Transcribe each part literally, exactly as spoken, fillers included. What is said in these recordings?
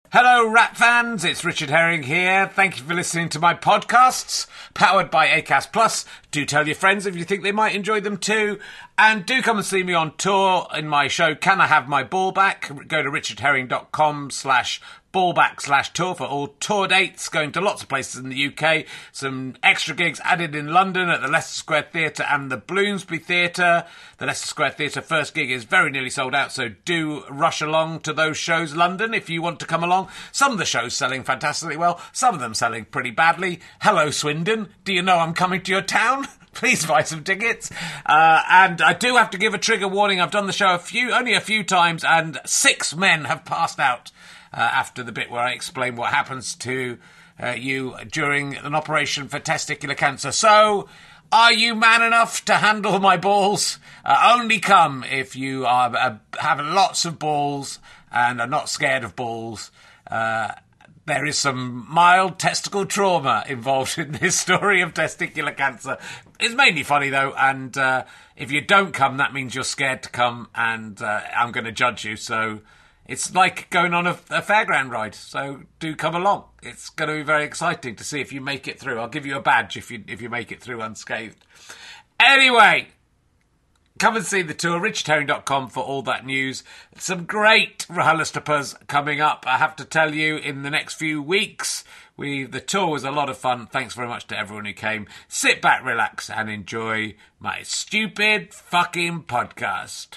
Hello, Rat fans. It's Richard Herring here. Thank you for listening to my podcasts, powered by Acast Plus. Do tell your friends if you think they might enjoy them too. And do come and see me on tour in my show, Can I Have My Ball Back? Go to richardherring.com slash ballback slash tour for all tour dates, going to lots of places in the U K. Some extra gigs added in London at the Leicester Square Theatre and the Bloomsbury Theatre. The Leicester Square Theatre first gig is very nearly sold out, so do rush along to those shows, London, if you want to come along. Some of the shows selling fantastically well, some of them selling pretty badly. Hello, Swindon. Do you know I'm coming to your town? Please buy some tickets. Uh, and I do have to give a trigger warning. I've done the show a few, only a few times, and six men have passed out uh, after the bit where I explain what happens to uh, you during an operation for testicular cancer. So, are you man enough to handle my balls? Uh, only come if you are uh, have lots of balls and are not scared of balls. Uh, There is some mild testicle trauma involved in this story of testicular cancer. It's mainly funny, though, and uh, if you don't come, that means you're scared to come, and uh, I'm going to judge you. So it's like going on a, a fairground ride, so do come along. It's going to be very exciting to see if you make it through. I'll give you a badge if you if you make it through unscathed. Anyway, come and see the tour, richard herring dot com for all that news. Some great RHLSTPs coming up, I have to tell you, in the next few weeks. We The tour was a lot of fun. Thanks very much to everyone who came. Sit back, relax, and enjoy my stupid fucking podcast.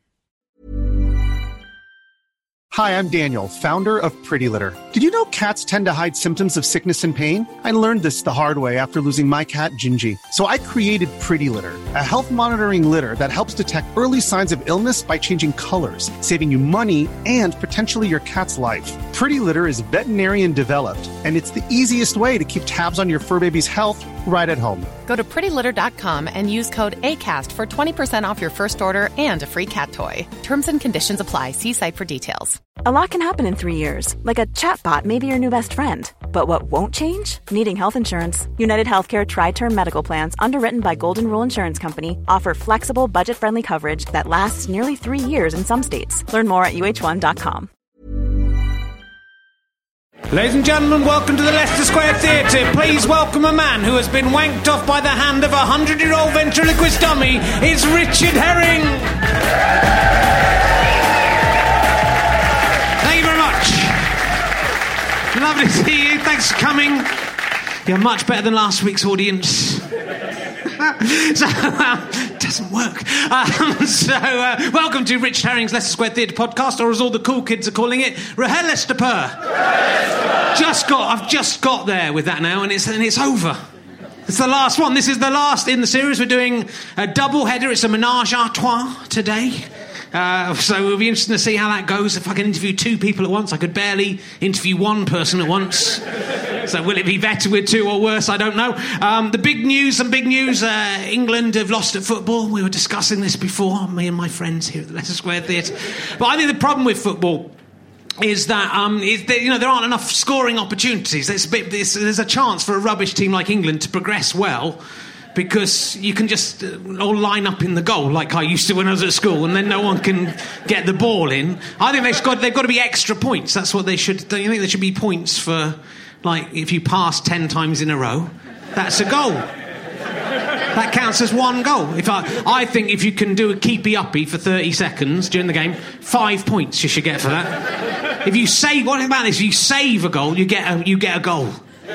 Hi, I'm Daniel, founder of Pretty Litter. Did you know cats tend to hide symptoms of sickness and pain? I learned this the hard way after losing my cat, Gingy. So I created Pretty Litter, a health monitoring litter that helps detect early signs of illness by changing colors, saving you money and potentially your cat's life. Pretty Litter is veterinarian developed, and it's the easiest way to keep tabs on your fur baby's health right at home. Go to pretty litter dot com and use code ACAST for twenty percent off your first order and a free cat toy. Terms and conditions apply. See site for details. A lot can happen in three years, like a chatbot may be your new best friend. But what won't change? Needing health insurance. United Healthcare Tri-Term Medical Plans, underwritten by Golden Rule Insurance Company, offer flexible, budget-friendly coverage that lasts nearly three years in some states. Learn more at U H one dot com. Ladies and gentlemen, welcome to the Leicester Square Theatre. Please welcome a man who has been wanked off by the hand of a hundred-year-old ventriloquist dummy. It's Richard Herring. Thank you very much. Lovely to see you. Thanks for coming. You're much better than last week's audience. so, um, doesn't work. Um, so, uh, welcome to Rich Herring's Leicester Square Theatre podcast, or as all the cool kids are calling it, RHLSTP. Just got, I've just got there with that now, and it's and it's over. It's the last one. This is the last in the series. We're doing a double header. It's a menage a trois today. Uh, so it'll be interesting to see how that goes. If I can interview two people at once, I could barely interview one person at once. So will it be better with two or worse? I don't know. Um, the big news, some big news. Uh, England have lost at football. We were discussing this before, me and my friends here at the Leicester Square Theatre. But I think the problem with football is that, um, is that you know, there aren't enough scoring opportunities. There's a, bit, there's, there's a chance for a rubbish team like England to progress well, because you can just uh, all line up in the goal like I used to when I was at school, and then no one can get the ball in. I think they've got, they've got to be extra points. That's what they should. Don't you think there should be points for, like, if you pass ten times in a row, that's a goal. That counts as one goal. If I, I think if you can do a keepy-uppy for thirty seconds during the game, five points you should get for that. If you save, what about this? If you save a goal, you get a, you get a goal.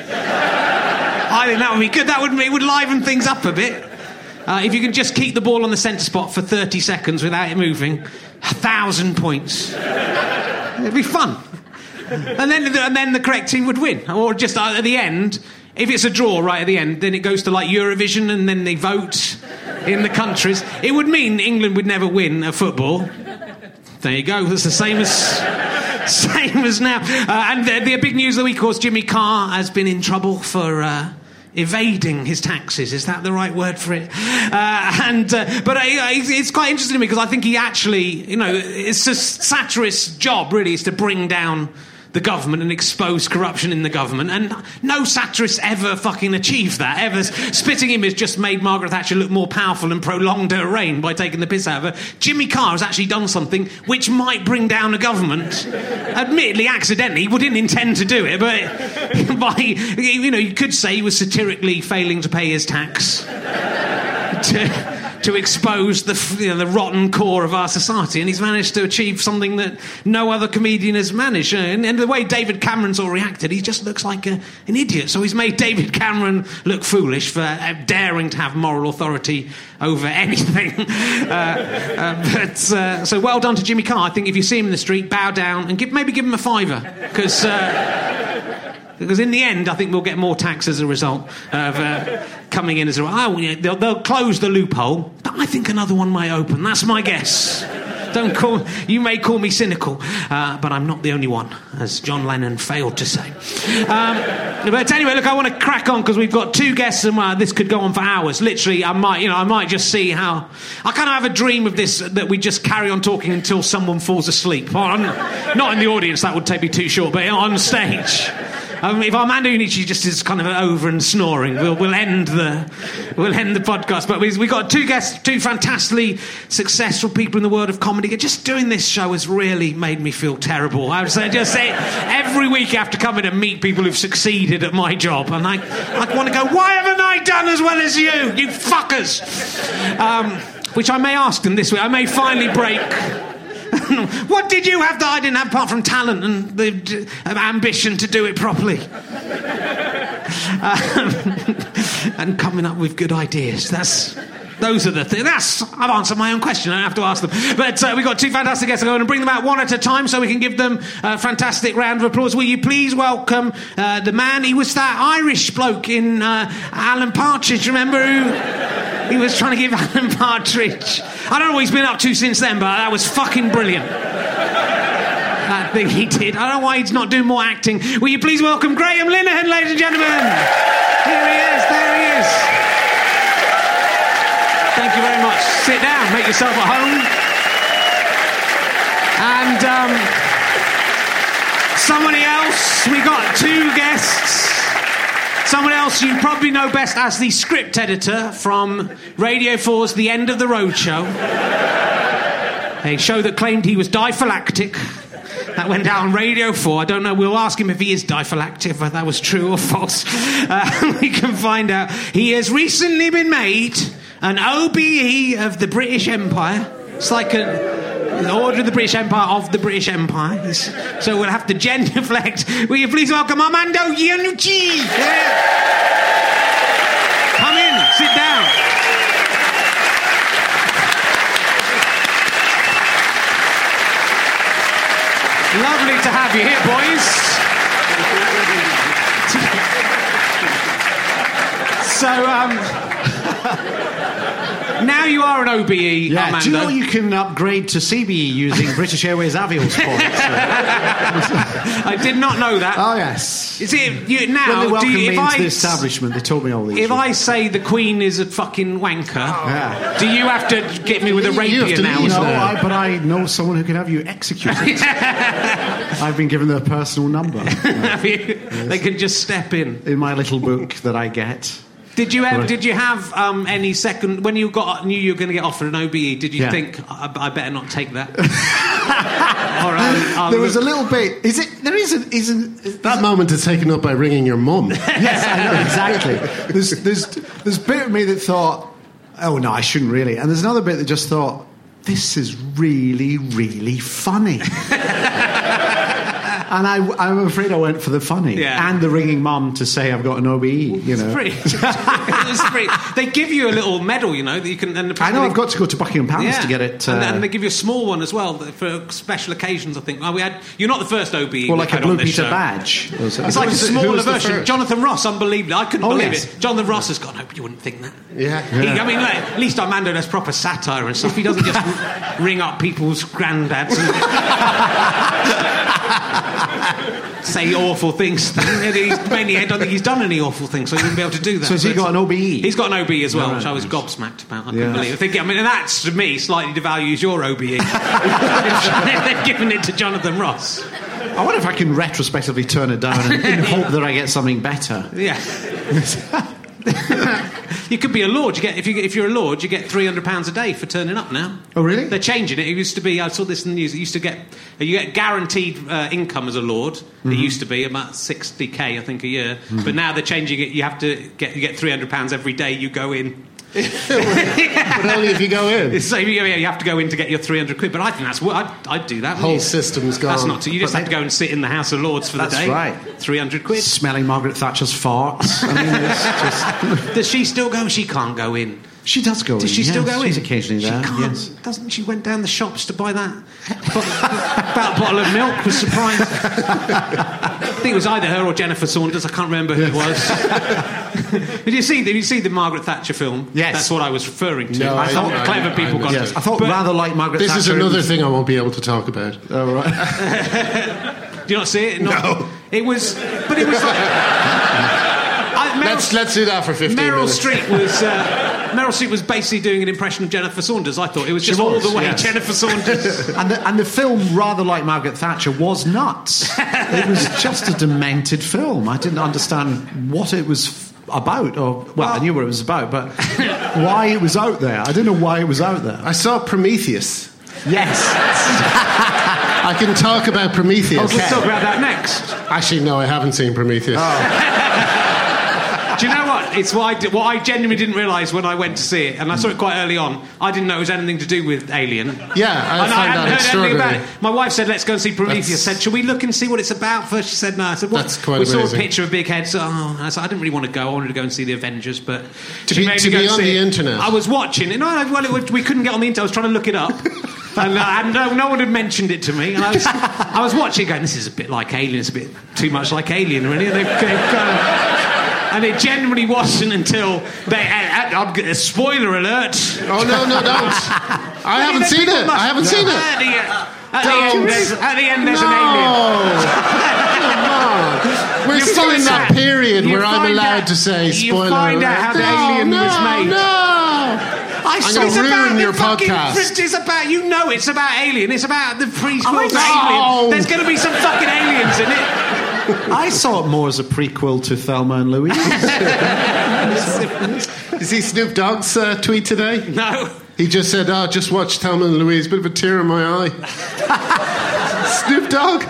I think that would be good. That would, it would liven things up a bit. Uh, if you can just keep the ball on the centre spot for thirty seconds without it moving, a thousand points. It'd be fun. And then, and then the correct team would win. Or just at the end, if it's a draw right at the end, then it goes to like Eurovision, and then they vote in the countries. It would mean England would never win a football. There you go. That's the same as same as now. Uh, and the, the big news of the week, of course, Jimmy Carr has been in trouble for Uh, evading his taxes. Is that the right word for it? Uh, and uh, but uh, it's quite interesting to me, because I think he actually, you know, it's a satirist's job really is to bring down the government and expose corruption in the government, and no satirist ever fucking achieved that. Ever. Spitting him has just made Margaret Thatcher look more powerful and prolonged her reign by taking the piss out of her. Jimmy Carr has actually done something which might bring down a government. Admittedly, accidentally, he didn't intend to do it, but by, you know, you could say he was satirically failing to pay his tax to, to expose the, you know, the rotten core of our society, and he's managed to achieve something that no other comedian has managed. And, and the way David Cameron's all reacted, he just looks like a, an idiot. So he's made David Cameron look foolish for uh, daring to have moral authority over anything. uh, uh, but uh, so well done to Jimmy Carr. I think if you see him in the street, bow down and give, maybe give him a fiver, because. Uh, Because in the end, I think we'll get more tax as a result of uh, coming in as a... Oh, yeah, they'll, they'll close the loophole, but I think another one may open. That's my guess. Don't call... You may call me cynical, uh, but I'm not the only one, as John Lennon failed to say. Um, but anyway, look, I want to crack on, because we've got two guests, and uh, this could go on for hours. Literally, I might, you know, I might just see how... I kind of have a dream of this, that we just carry on talking until someone falls asleep. On, not in the audience, that would take me too short, but on stage... Um, if Armando Iannucci just is kind of over and snoring, we'll, we'll end the we'll end the podcast. But we've we got two guests, two fantastically successful people in the world of comedy. Just doing this show has really made me feel terrible. I would say, just say every week I have to come in and meet people who've succeeded at my job, and I I want to go, why haven't I done as well as you, you fuckers? Um, which I may ask them this week. I may finally break. What did you have that I didn't have, apart from talent and the uh, ambition to do it properly? um, and coming up with good ideas. That's those are the things. That's I've answered my own question. I don't have to ask them. But uh, we've got two fantastic guests. I'm going to bring them out one at a time so we can give them a fantastic round of applause. Will you please welcome uh, the man? He was that Irish bloke in uh, Alan Partridge. Remember who? He was trying to give Alan Partridge... I don't know what he's been up to since then, but that was fucking brilliant. That thing he did. I don't know why he's not doing more acting. Will you please welcome Graham Linehan, ladies and gentlemen? Here he is, there he is. Thank you very much. Sit down, make yourself at home. And um, somebody else, we got two guests. Someone else you probably know best as the script editor from Radio four's The End of the Road Show. A show that claimed he was diphylactic. That went out on Radio four. I don't know, we'll ask him if he is diphylactic, whether that was true or false. Uh, we can find out. He has recently been made an O B E of the British Empire. It's like a... the Order of the British Empire of the British Empire. It's, so we'll have to genuflect. Will you please welcome Armando Iannucci? Yeah. Come in, sit down. Lovely to have you here, boys. So, um... now you are an O B E, yeah, Armando. do you know you can upgrade to C B E using British Airways Avios points? I did not know that. Oh, yes. Is it you, now? When they welcomed do you, me if into I, the establishment, they told me all these. If things. I say the Queen is a fucking wanker, yeah. do you have to get me with a rapier to, now? You know, no, I, but I know someone who can have you executed. I've been given their personal number. Have you? Yes. They can just step in. In my little book that I get. Did you have, did you have um, any second when you got knew you were going to get offered an O B E? Did you yeah. think I, I better not take that? or, um, um, there was a little bit. Is it? There isn't. Isn't is that moment is taken up by ringing your mum? Yes, I know exactly. There's there's there's a bit of me that thought, oh no, I shouldn't really, and there's another bit that just thought, this is really really funny. And I, I'm afraid I went for the funny yeah. and the ringing mum to say I've got an O B E. You know, it's pretty, it's pretty, they give you a little medal, you know, that you can. And I know I've got to go to Buckingham Palace yeah. to get it, uh, and, and they give you a small one as well for special occasions. I think. Well, we had. You're not the first O B E. Well, like a Blue Peter show. badge. It's like a smaller version. Jonathan Ross, unbelievable. I couldn't oh, believe yes. it. Jonathan Ross has got. No, you wouldn't think that. Yeah. He, I mean, like, at least Armando does proper satire and stuff. He doesn't just ring up people's granddads and say awful things. He's mainly, I don't think he's done any awful things, so he wouldn't be able to do that. So has he got an O B E? He's got an O B E as well, right. which I was gobsmacked about. I couldn't yeah. believe it. I, think, I mean, and that's, to me, slightly devalues your O B E. They've given it to Jonathan Ross. I wonder if I can retrospectively turn it down in, in hope that I get something better. Yeah. You could be a lord. You get if you if you're a lord, you get three hundred pounds a day for turning up now. Oh, really? They're changing it. It used to be. I saw this in the news. It used to get you get guaranteed uh, income as a lord. Mm-hmm. It used to be about sixty k, I think, a year. Mm-hmm. But now they're changing it. You have to get you get three hundred pounds every day you go in. But only if you go in. So you, you have to go in to get your three hundred quid. But I think that's what I'd, I'd do that. Whole you? system's gone. That's not too. You just but have to go and sit in the House of Lords for the that's day. Right. three hundred quid. Smelling Margaret Thatcher's farts. I mean, it's just... Does she still go? She can't go in. She does go Does in. she yes, still go she's in? occasionally there. She can't, yes. doesn't she? Went down the shops to buy that about a bottle of milk. Was surprised. I think it was either her or Jennifer Saunders. I can't remember who it was. Did you see? Did you see the Margaret Thatcher film? Yes, that's what I was referring to. No, I, I thought I, clever I, people I, got. Yes, it. I thought But rather like Margaret This Thatcher. is another was... thing I won't be able to talk about. Oh, right. Do you not see it? Not, No. It was, but it was like. I, Meryl, Let's let's do that for fifteen Meryl minutes. Streep was uh, Meryl Streep was basically doing an impression of Jennifer Saunders. I thought it was just She was, all the way yes. Jennifer Saunders. and, the, and the film, rather like Margaret Thatcher, was nuts. It was just a demented film. I didn't understand what it was f- about, or well, I knew what it was about, but why it was out there. I didn't know why it was out there. I saw Prometheus. Yes. I can talk about Prometheus. Okay. Let's talk about that next. Actually, no, I haven't seen Prometheus. Do you know what? It's what I, did, what I genuinely didn't realise when I went to see it, and I saw it quite early on. I didn't know it was anything to do with Alien. Yeah, I and find I hadn't that heard anything about extraordinary. it. My wife said, "Let's go and see Prometheus." That's- Said, "Shall we look and see what it's about first?" She said, "No." I said, "What?" That's quite we saw amazing. a picture of Big Head. So, oh, I said, "I didn't really want to go. I wanted to go and see the Avengers, but To she be- made to me go be and on see the it. internet. I was watching it. No, well, it was, we couldn't get on the internet. I was trying to look it up." And, uh, and no, no one had mentioned it to me. And I was, I was watching, going, "This is a bit like Alien. It's a bit too much like Alien, really." And, they've, they've kind of, and it genuinely wasn't until they. Uh, uh, uh, spoiler alert! Oh no, no, don't! I haven't seen it. I haven't seen it. At the, uh, at the Don't. end, there's, at the end, there's No. an alien. Come on. We're You still in find that out- period you where I'm find allowed out- to say you spoiler find alert. out how the no, alien no, was made. No. I I'm saw going It's to about ruin the your fucking, podcast. It's about, you know, it's about Alien. It's about the prequel to know. Alien. There's going to be some fucking aliens in it. I saw it more as a prequel to Thelma and Louise. Did you see Snoop Dogg's uh, tweet today? No. He just said, "Oh, just watch Thelma and Louise, bit of a tear in my eye." Snoop Dogg.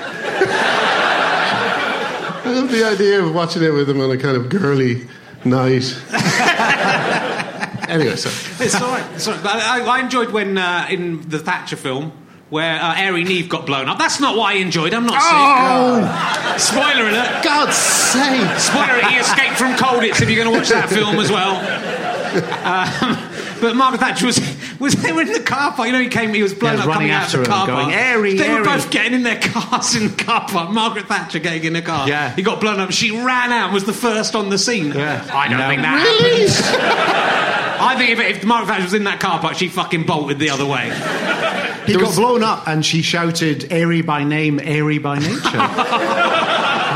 I love the idea of watching it with him on a kind of girly night. Anyway, so It's all right. It's all right. But I, I enjoyed when uh, in the Thatcher film where uh, Airey Neve got blown up. That's not what I enjoyed. I'm not oh, sick. Spoiler alert. God's sake! Spoiler alert. He escaped from Colditz if you're going to watch that film as well. Um, but Margaret Thatcher was was they were in the car park. You know, he came. He was blown Yeah, up running coming out after of the him, car going, park. "Airey, they were Airey." both getting in their cars in the car park. Margaret Thatcher getting in the car. Yeah. He got blown up. She ran out and was the first on the scene. Yeah. I don't No. think that Really? happened. I think if, if Margaret Thatcher was in that car park, she fucking bolted the other way. He got blown up and she shouted, "Airy by name, airy by nature."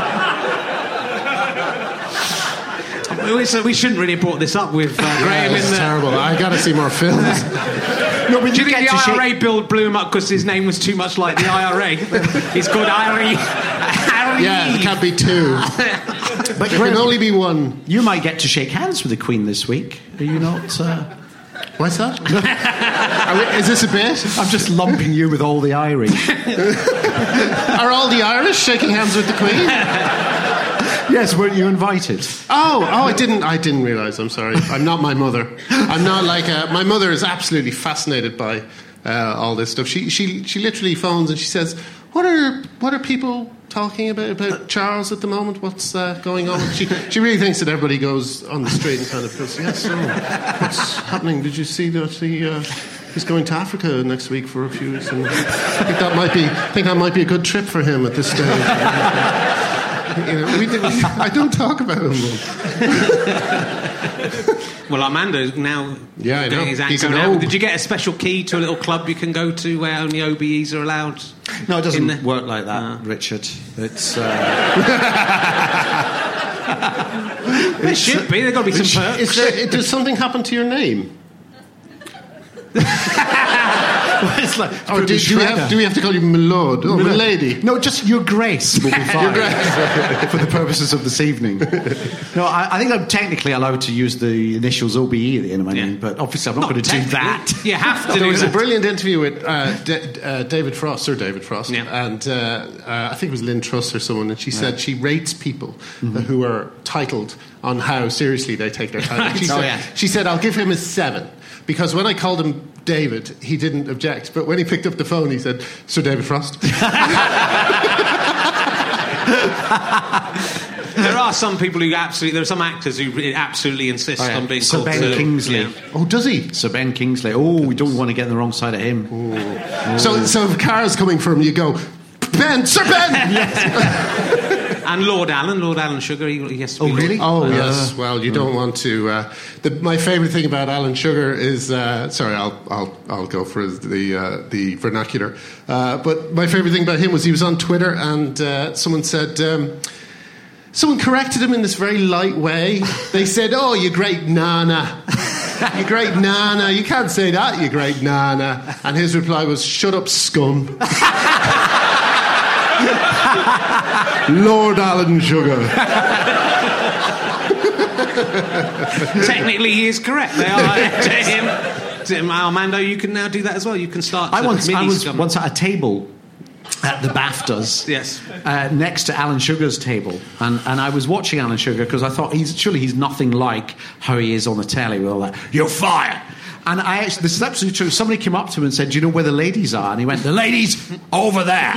We, so we shouldn't really have brought this up with uh, Graham Yeah, in it's the... terrible. I got to see more films. No, but Do you you think get the to I R A shake... bill blew him up because his name was too much like the I R A? He's called Harry. Harry. Yeah, there can't be two. But There can only be one. you might get to shake hands with the Queen this week. Are you not? Uh... What's that? Are we, is this a bit? I'm just lumping you with all the Irish. Are all the Irish shaking hands with the Queen? Yes, weren't you invited? Oh, oh, I didn't. I didn't realise. I'm sorry. I'm not my mother. I'm not like a, my mother is absolutely fascinated by uh, all this stuff. She she she literally phones and she says, "What are what are people talking about about Charles at the moment? What's uh, going on?" She she really thinks that everybody goes on the street and kind of goes, "Yes, so what's happening? Did you see that he?" Uh, He's going to Africa next week for a few weeks, and I think that might be. I think that might be a good trip for him at this stage. You know, we did, I don't talk about him. Well, Armando now... Yeah, I know. getting his act He's going an out. old. Did you get a special key to a little club you can go to where only O B Es are allowed? No, it doesn't In the- work like that, Richard. It's. Uh... There should be. There's got to be some perks. Is there, does something happen to your name? It's like, Or do, do, we have, do we have to call you my lord? Oh, my lady? No, just Your Grace will be fine. Your Grace. For the purposes of this evening. No, I, I think I'm technically allowed to use the initials O B E at the end of my Yeah. name, but obviously I'm not, Not going to do that. You have to There do was that. a brilliant interview with uh, D- uh, David Frost, Sir David Frost, Yeah. and uh, uh, I think it was Lynn Truss or someone, and she said she rates people uh, who are titled on how seriously they take their title. She, Oh, said, yeah. she said, I'll give him a seven, because when I called him David, he didn't object, but when he picked up the phone, he said, Sir David Frost. There are some people who absolutely... There are some actors who really absolutely insist Oh, yeah. on being Sir called... Ben Sir. Kingsley. Yeah. Oh, does he? Sir Ben Kingsley. Oh, we don't want to get on the wrong side of him. So, so if a car is coming for him, you go, Ben, Sir Ben! And Lord Alan, Lord Alan Sugar, he, he has to be... Oh, really? Oh, Uh, yes. Well, you don't want to... Uh, the, my favourite thing about Alan Sugar is... Uh, sorry, I'll, I'll, I'll go for the, uh, the vernacular. Uh, but my favourite thing about him was he was on Twitter and uh, someone said... Um, someone corrected him in this very light way. They said, oh, you great nana. You great nana. You can't say that, you great nana. And his reply was, shut up, scum. Lord Alan Sugar. Technically, he is correct. They are to him. To him, Armando, you can now do that as well. You can start... I to once, I mini was scum. once at a table at the BAFTAs. Yes. Uh, next to Alan Sugar's table, and, and I was watching Alan Sugar because I thought he's surely he's nothing like how he is on the telly with all that. You're fired. And I actually, this is absolutely true. Somebody came up to him and said, "Do you know where the ladies are?" And he went, "The ladies over there."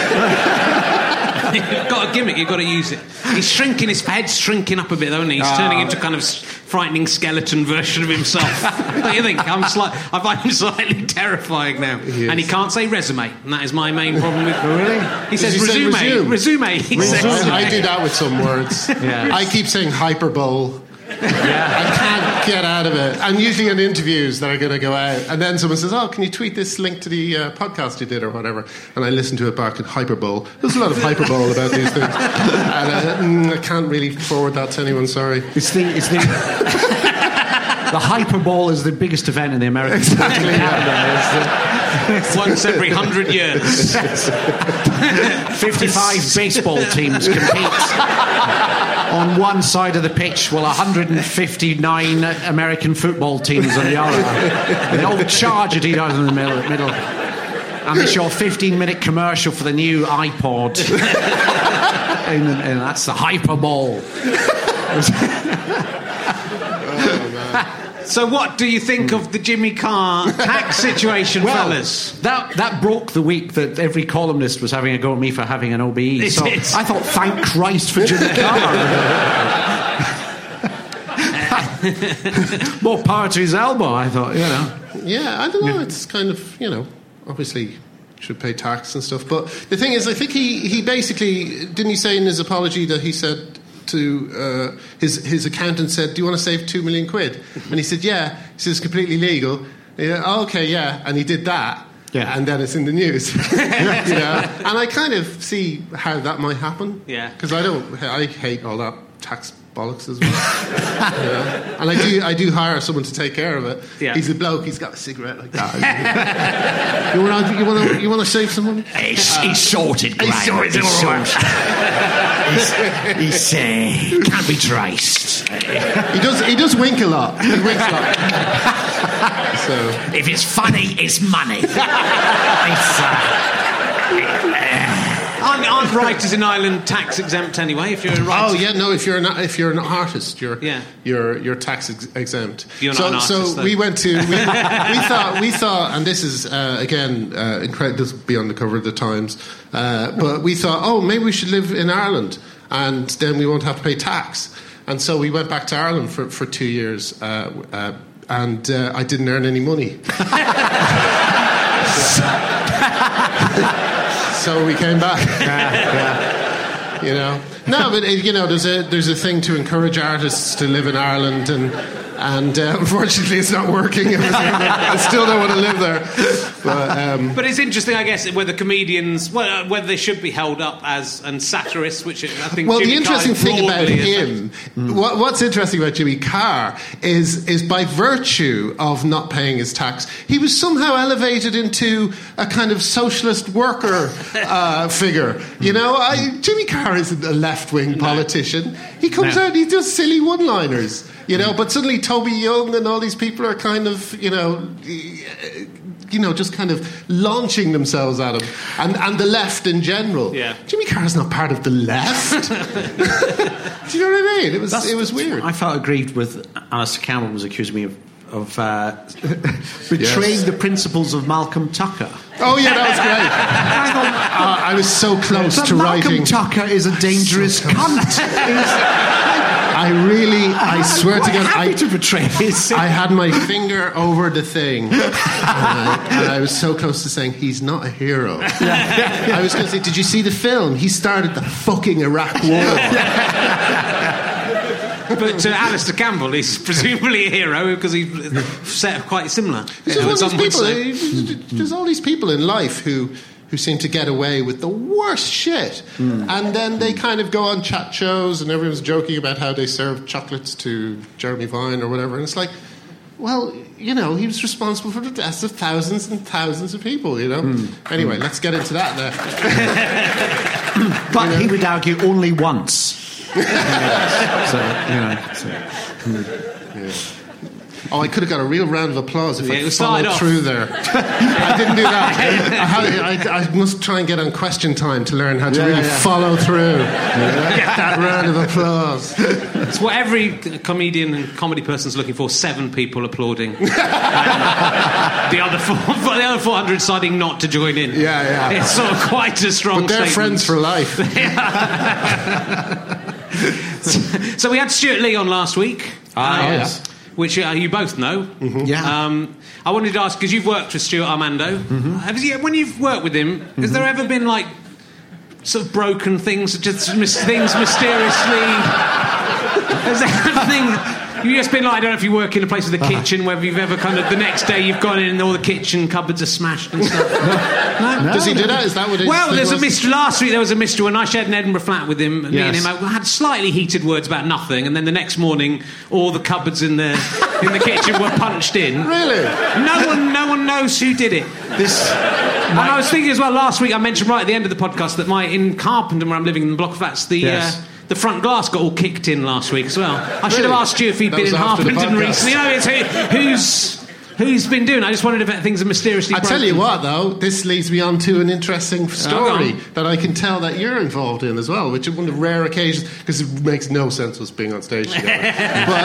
You've got a gimmick, you've got to use it. He's shrinking, his head's shrinking up a bit, though, isn't he? He's Oh. turning into kind of s- frightening skeleton version of himself. Don't you think? I'm slight, I find him slightly terrifying now. He is. And he can't say resume, and that is my main problem with... Really? He says he say resume. resume? Resume. He says I, I do that with some words. Yeah. I keep saying hyperbole. I can't get out of it. And usually in interviews that are going to go out, and then someone says, "Oh, can you tweet this link to the uh, podcast you did or whatever?" And I listen to it back in hyperbole. There's a lot of hyperbole about these things, and uh, mm, I can't really forward that to anyone. Sorry. It's the it's the the Hyperball is the biggest event in the American Exactly, calendar. once every hundred years. fifty-five baseball teams compete on one side of the pitch, while one hundred fifty-nine American football teams on the other. They all charge at each other in the middle. middle. And they show a fifteen-minute commercial for the new iPod. and, and that's the Hyperball. So what do you think of the Jimmy Carr tax situation, Well, fellas? that that broke the week that every columnist was having a go at me for having an O B E. Is So it? I thought, thank Christ for Jimmy Carr. More power to his elbow, I thought, you know. Yeah, I don't know. It's kind of, you know, obviously should pay tax and stuff. But the thing is, I think he, he basically, didn't he say in his apology that he said to, uh, his, his accountant said, "Do you want to save two million quid?" And he said, "Yeah." He says, "It's completely legal." Yeah, oh, okay, yeah. And he did that. Yeah. And then it's in the news. you know? And I kind of see how that might happen. Yeah. Because I don't, I hate all that tax bollocks as well. You know? And I do, I do hire someone to take care of it. Yeah. He's a bloke. He's got a cigarette like that. you want to, you want to, you want to save someone? He's, he's sorted, Graham. He's sorted, all right. He's, he's uh, can't be traced. He does, he does wink a lot. He winks a lot. So If it's funny, it's money. It's, uh, Aren't, aren't writers in Ireland tax exempt anyway? If you're a writer, oh yeah, no. If you're an if you're an artist, you're Yeah. you're you're tax ex- exempt. You're not so an artist, so though. we went to we, we thought we thought, and this is uh, again uh, incredible. This will be on the cover of the Times. Uh, but we thought, oh, maybe we should live in Ireland, and then we won't have to pay tax. And so we went back to Ireland for for two years, uh, uh, and uh, I didn't earn any money. So we came back. You know, no, but uh, you know, there's a there's a thing to encourage artists to live in Ireland, and and uh, unfortunately it's not working. I still don't want to live there. But, um, but it's interesting, I guess, whether comedians, well, whether they should be held up as and satirists, which I think. Well, Jimmy the interesting Carr thing about him, mm. what, what's interesting about Jimmy Carr is is by virtue of not paying his tax, he was somehow elevated into a kind of socialist worker uh, figure. You know, I, Jimmy Carr isn't a left-wing politician. He comes No. out and he does silly one-liners. You know, but suddenly Toby Young and all these people are kind of, you know, you know, just kind of launching themselves at him, and and the left in general. Yeah. Jimmy Carr's not part of the left. Do you know what I mean? It was That's- it was weird. I felt aggrieved with Alistair Campbell was accusing me of, of uh, betraying Yes. the principles of Malcolm Tucker. Oh yeah, that was great. uh, I was so close But to Malcolm writing. Tucker is a dangerous So close. cunt. I really, I I'm swear to quite God, happy I, to betray his. I had my finger over the thing, and I, and I was so close to saying he's not a hero. I was going to say, did you see the film? He started the fucking Iraq War. But uh, Alistair Campbell is presumably a hero because he's set quite similar. There's you know, all some these would people. say. There's all these people in life who who seem to get away with the worst shit, Mm. and then they kind of go on chat shows, and everyone's joking about how they served chocolates to Jeremy Vine or whatever, and it's like, well, you know, he was responsible for the deaths of thousands and thousands of people. You know. Mm. Anyway, let's get into that now. But he would argue only once. So, you know, so. Oh, I could have got a real round of applause if Yeah, I it started followed off. through there. I didn't do that. I, had, I, I must try and get on Question Time to learn how to Yeah, really yeah. follow through. Get that round of applause. It's what every comedian and comedy person's looking for: seven people applauding, and the other four, the other four hundred deciding not to join in. Yeah, yeah. It's sort of quite a strong. But they're statement. friends for life. So we had Stuart Lee on last week. Ah, um, yes. Which uh, you both know. Yeah. Um, I wanted to ask, because you've worked with Stuart Armando, have you, when you've worked with him, has there ever been like sort of broken things, just mis- things mysteriously? Has there anything? You've just been like, I don't know if you work in a place with a kitchen, whether you've ever kind of the next day you've gone in and all the kitchen cupboards are smashed and stuff. No. Does he do that? Is that what it is? Well, there's a mystery. Last week there was a mystery when I shared an Edinburgh flat with him. Me and Yes. him I had slightly heated words about nothing, and then the next morning, all the cupboards in the in the kitchen were punched in. Really? No one, no one knows who did it. This. And I was thinking as well last week. I mentioned right at the end of the podcast that my in Carpenden, where I'm living in the block of flats, the. Yes. Uh, the front glass got all kicked in last week as well. I should have Really? asked you if he'd That been was in after the Harpenden podcast. recently. No, it's who, who's who's been doing. I just wondered if things are mysteriously. I tell broken. you what, though, this leads me on to an interesting story on. that I can tell that you're involved in as well, which is one of the rare occasions, because it makes no sense us being on stage together. but,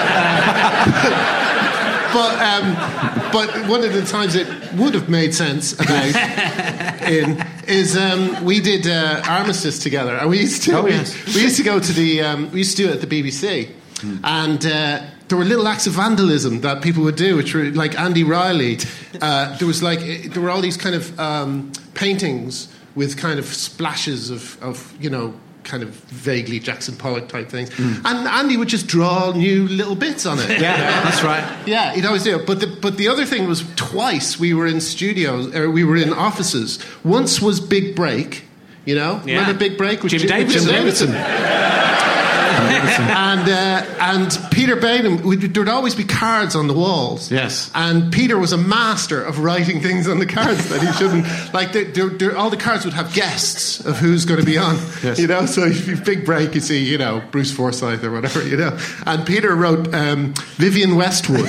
uh, but, um, but one of the times it would have made sense about in is um, we did uh, Armistice together, and we used to Oh, we, yes. we used to go to the um, we used to do it at the B B C, and. Uh, there were little acts of vandalism that people would do, which were like Andy Riley. Uh, there was like there were all these kind of um, paintings with kind of splashes of, of you know kind of vaguely Jackson Pollock type things, and Andy would just draw new little bits on it. Yeah, that's right. Yeah, he'd always do it. But the, but the other thing was twice we were in studios, or we were in offices. Once was Big Break, you know? Yeah. Remember Big Break? With Jim Jim, with Jim Davidson. Davidson. and uh, and Peter Bainham, we, there'd always be cards on the walls. Yes. And Peter was a master of writing things on the cards that he shouldn't. Like, they're, they're, they're, all the cards would have guests of who's going to be on. Yes. You know, so if you Big Break, you see, you know, Bruce Forsyth or whatever, you know. And Peter wrote um, Vivian Westwood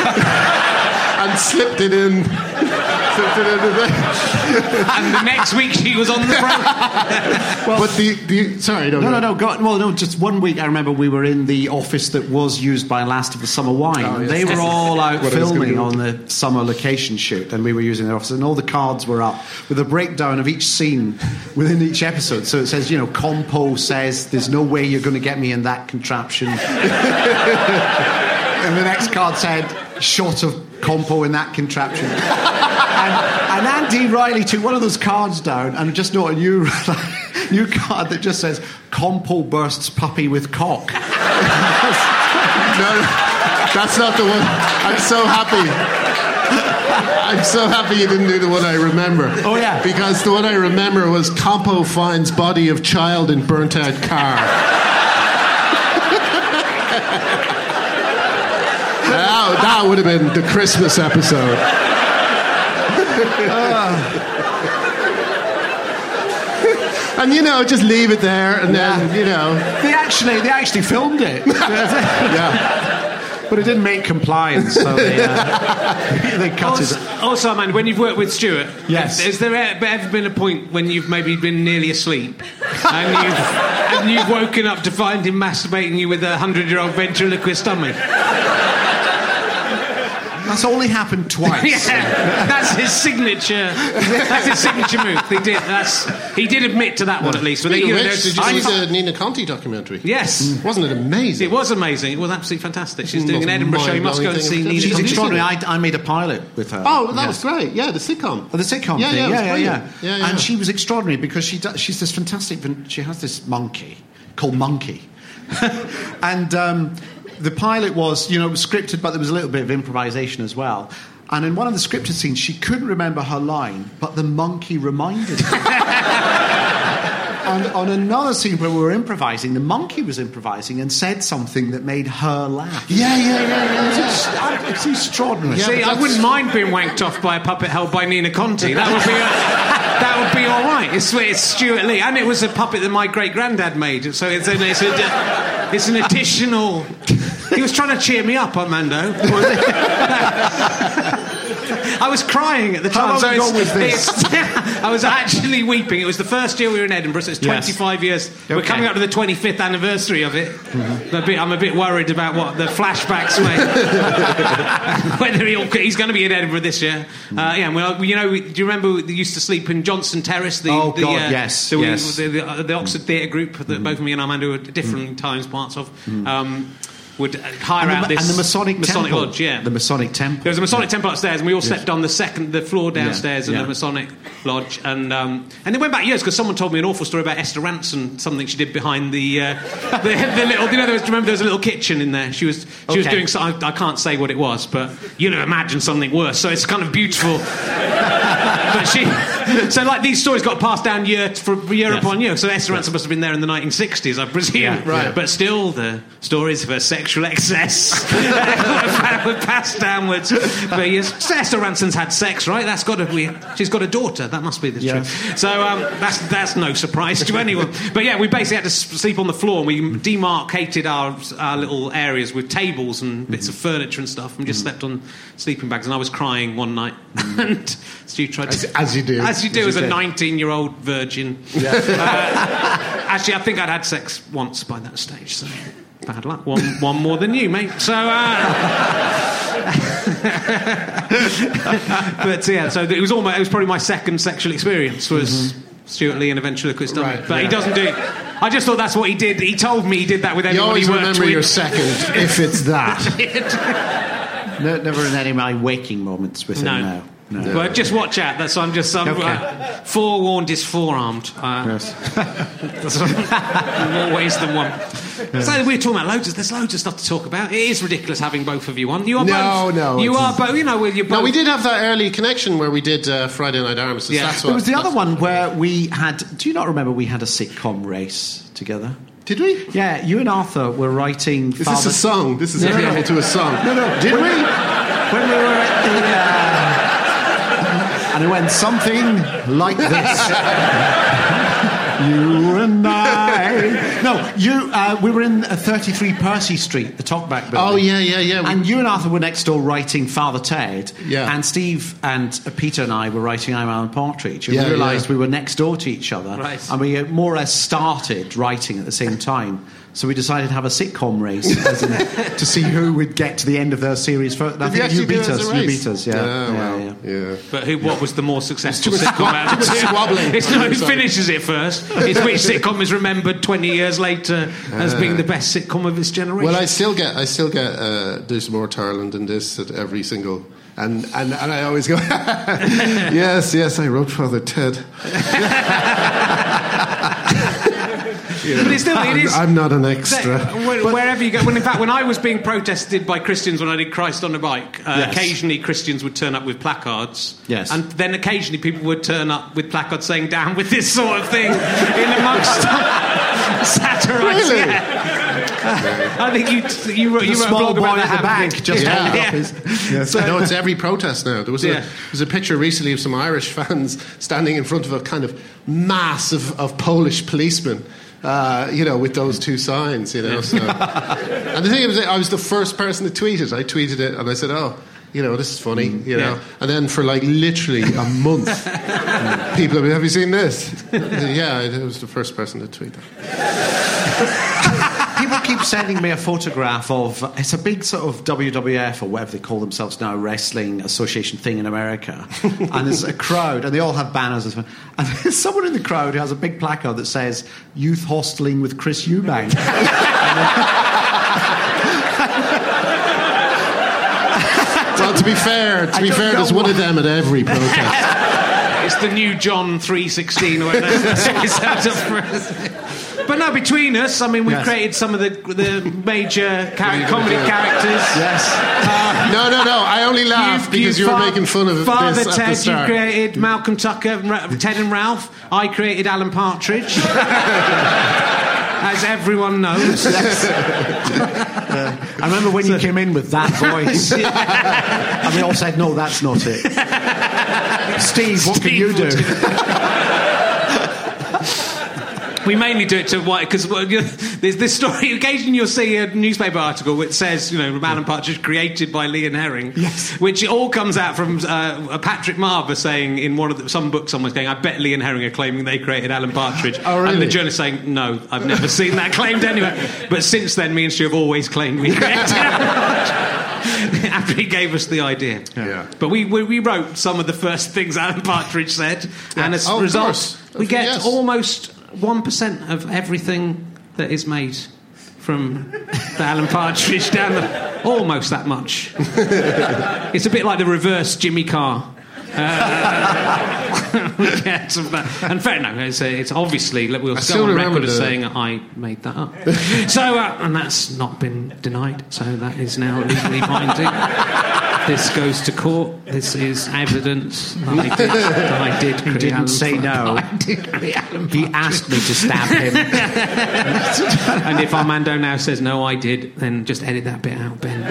and slipped it in. Slipped it in the And the next week she was on the front. But the, the sorry, no, No, no, no. God, well, no. Just one week, I remember we were in the office that was used by Last of the Summer Wine. Oh, yes. They were all out What I was gonna filming go- on the summer location shoot, and we were using their office, and all the cards were up with a breakdown of each scene within each episode. So it says, you know, Compo says, "There's no way you're going to get me in that contraption," and the next card said, "Shot of Compo in that contraption." And, and Andy Riley took one of those cards down and just noted a new, new card that just says, "Compo bursts puppy with cock." No, That's not the one. I'm so happy. I'm so happy you didn't do the one I remember. Oh, yeah. Because the one I remember was Compo finds body of child in burnt out car. that, that would have been the Christmas episode. And, you know, just leave it there and Yeah. then, you know. They actually, they actually filmed it. Yeah. But it didn't make compliance, so they, uh, they cut Also, it. also, man, when you've worked with Stuart, Yes. has there ever been a point when you've maybe been nearly asleep and you've, and you've woken up to find him masturbating you with a hundred-year-old ventriloquist dummy? That's only happened twice. Yeah, that's his signature. That's his signature move. He did. That's he did admit to that one at least. But Speaking you of know, which, did you I see thought- the Nina Conti documentary? Yes. Wasn't it amazing? It was amazing. It was absolutely fantastic. She's doing Most an Edinburgh show. You must go and mind-blowing see thing. Nina She's She's Conti. extraordinary. I, I made a pilot with her. Oh, that Yeah. was great. Yeah, the sitcom. Oh, the sitcom Yeah, thing. yeah, it was yeah, yeah, yeah. brilliant. Yeah, yeah. And she was extraordinary because she does, she's this fantastic. She has this monkey called Monkey, and um, the pilot was, you know, it was scripted, but there was a little bit of improvisation as well. And in one of the scripted scenes, she couldn't remember her line, but the monkey reminded her. And on another scene where we were improvising, the monkey was improvising and said something that made her laugh. Yeah, yeah, yeah, yeah. It's, it's extraordinary. Yeah, See, but I that's- wouldn't mind being wanked off by a puppet held by Nina Conti. That would be that would be all right. It's, it's Stuart Lee, and it was a puppet that my great granddad made. So it's an, it's, a, it's an additional. He was trying to cheer me up, Armando. I was crying at the time. How long so ago it's- was this? it's- I was actually weeping. It was the first year we were in Edinburgh, so it's Yes. twenty-five years. We're Okay. coming up to the twenty-fifth anniversary of it. Mm-hmm. A bit, I'm a bit worried about what the flashbacks may. Whether he'll, he's going to be in Edinburgh this year. Uh, yeah, well, you know, we- do you remember we used to sleep in Johnson Terrace? The, Oh, the, God, uh, yes, the, yes. The, the, the Oxford Theatre Group that both me and Armando were at different times parts of. Um, would hire And out the, this and the Masonic, Masonic Temple. Lodge, yeah. The Masonic Temple. There was a Masonic Yeah. temple upstairs, and we all slept on the second, the floor downstairs Yeah, in yeah. the Masonic Lodge. And um, and it went back years because someone told me an awful story about Esther Ranson, something she did behind the uh, the, the little. You know, there was, remember there was a little kitchen in there. She was she was Okay. doing. So, I, I can't say what it was, but you'll imagine something worse. So it's kind of beautiful. But she, so like these stories got passed down year for year Yes. upon year. So Esther Ranson must have been there in the nineteen sixties, I presume. Yeah, right. But still, the stories of her sexual excess were passed downwards for years. So Esther Ranson's had sex, right? That's got to be. She's got a daughter. That must be the Yes. truth. So um, that's that's no surprise to anyone. But yeah, we basically had to s- sleep on the floor. And we demarcated our our little areas with tables and bits of furniture and stuff, and just slept on sleeping bags. And I was crying one night, and Stu tried to. As, as you do. As you do as, you a do. nineteen-year-old virgin. Uh, actually, I think I'd had sex once by that stage, so bad luck. One, one more than you, mate. So, uh... but yeah, so it was almost, it was probably my second sexual experience was Stuart Lee and a ventriloquist dummy. Right, but he yeah. doesn't do. I just thought that's what he did. He told me he did that with You everyone always he worked remember with. your second, if it's that. No, never in any of my waking moments with No. him now. No. Well, just watch out. That's I'm just I'm, Okay. uh, forewarned is forearmed. Uh, Yes. That's more ways than one. So we were talking about loads of there's loads of stuff to talk about. It is ridiculous having both of you on. You are No, both. no, You it's- are both. You know, with you both. No, we did have that early connection where we did uh, Friday Night Armistice. Yeah. That's what, There was the other that's- one where we had. Do you not remember we had a sitcom race together? Did we? Yeah, you and Arthur were writing. Is this a song? This is incredible to a song. No, no. Did when, we? When we were at the. Uh, and it went something like this. You and I. No, you. Uh, we were in uh, thirty-three Percy Street, the Talkback building. Oh, yeah, yeah, yeah. And you and Arthur were next door writing Father Ted. Yeah. And Steve and uh, Peter and I were writing I'm Alan Partridge. And Yeah, we realised yeah. we were next door to each other. Right. And we uh, more or less started writing at the same time. So we decided to have a sitcom race as in, to see who would get to the end of their series first. And I Did you think you actually do beat it as us. a You race? beat us, yeah. Yeah, yeah, well, yeah. yeah. But who? What was the more successful Too much sitcom squab- out of too the much two? squabbling. It's not who Sorry. finishes it first. It's which sitcom is remembered twenty years later as being the best sitcom of its generation. Well, I still get, I still get uh, "There's More to Ireland than this" at every single, and and, and I always go, yes, yes, I wrote Father Ted. You know, But it's still, it is. I'm, I'm not an extra. Where- Wherever you go, when in fact, when I was being protested by Christians when I did Christ on a Bike, uh, Yes. occasionally Christians would turn up with placards. Yes. And then occasionally people would turn up with placards saying "down with this sort of thing" in amongst satirising. Really? Yeah. I think you you wrote, you wrote a small blog about boy that at the happening. back just Yeah. holding Yeah. up his... I know it's every protest now. There was, Yeah. a, there was a picture recently of some Irish fans standing in front of a kind of mass of, of Polish policemen, uh, you know, with those two signs, you know. So. And the thing was, I was the first person to tweet it. I tweeted it and I said, oh, you know, this is funny, you know. Yeah. And then for like literally a month, people have been, have you seen this? I said, yeah, I was the first person to tweet that. People keep sending me a photograph of, it's a big sort of W W F or whatever they call themselves now, wrestling association thing in America. And there's a crowd, and they all have banners. And there's someone in the crowd who has a big placard that says, "Youth Hosteling with Chris Eubank." Well, to be fair, to I be don't fair, know there's one why. of them at every protest. It's the new John three sixteen or whatever. But no, between us, I mean, we've Yes. created some of the the major char- comedy do? characters. Yes. No, no, no. I only laughed because you were fa- making fun of Father this at the Ted, you start. created Malcolm Tucker, and Ra- Ted and Ralph. I created Alan Partridge. As everyone knows. I remember when you came in with that voice. And they all said, "No, that's not it." Steve, what can Steve you do? We mainly do it to why because well, you know, there's this story. Occasionally, you'll see a newspaper article which says, you know, Alan Partridge created by Leon Herring, Yes. which all comes out from uh, Patrick Marver saying in one of the, some book someone's going, "I bet Leon Herring are claiming they created Alan Partridge," Oh, really? and the journalist saying, "No, I've never seen that claimed anywhere." But since then, me and Stu have always claimed we created Alan Partridge after he gave us the idea. Yeah. But we, we we wrote some of the first things Alan Partridge said, and as Oh, a of result, course. we get Yes. almost one percent of everything that is made from the Alan Partridge down the... Almost that much. It's a bit like the reverse Jimmy Carr. Uh, we get some of that. And fair enough, it's, uh, it's obviously... We'll I go still on remember record as the- saying I made that up. So, uh, and that's not been denied, so that is now legally binding. This goes to court. This is evidence that I did, that I did create didn't Alan say Partridge. no. I did create Alan He asked me to stab him. And if Armando now says no, I did, then just edit that bit out, Ben.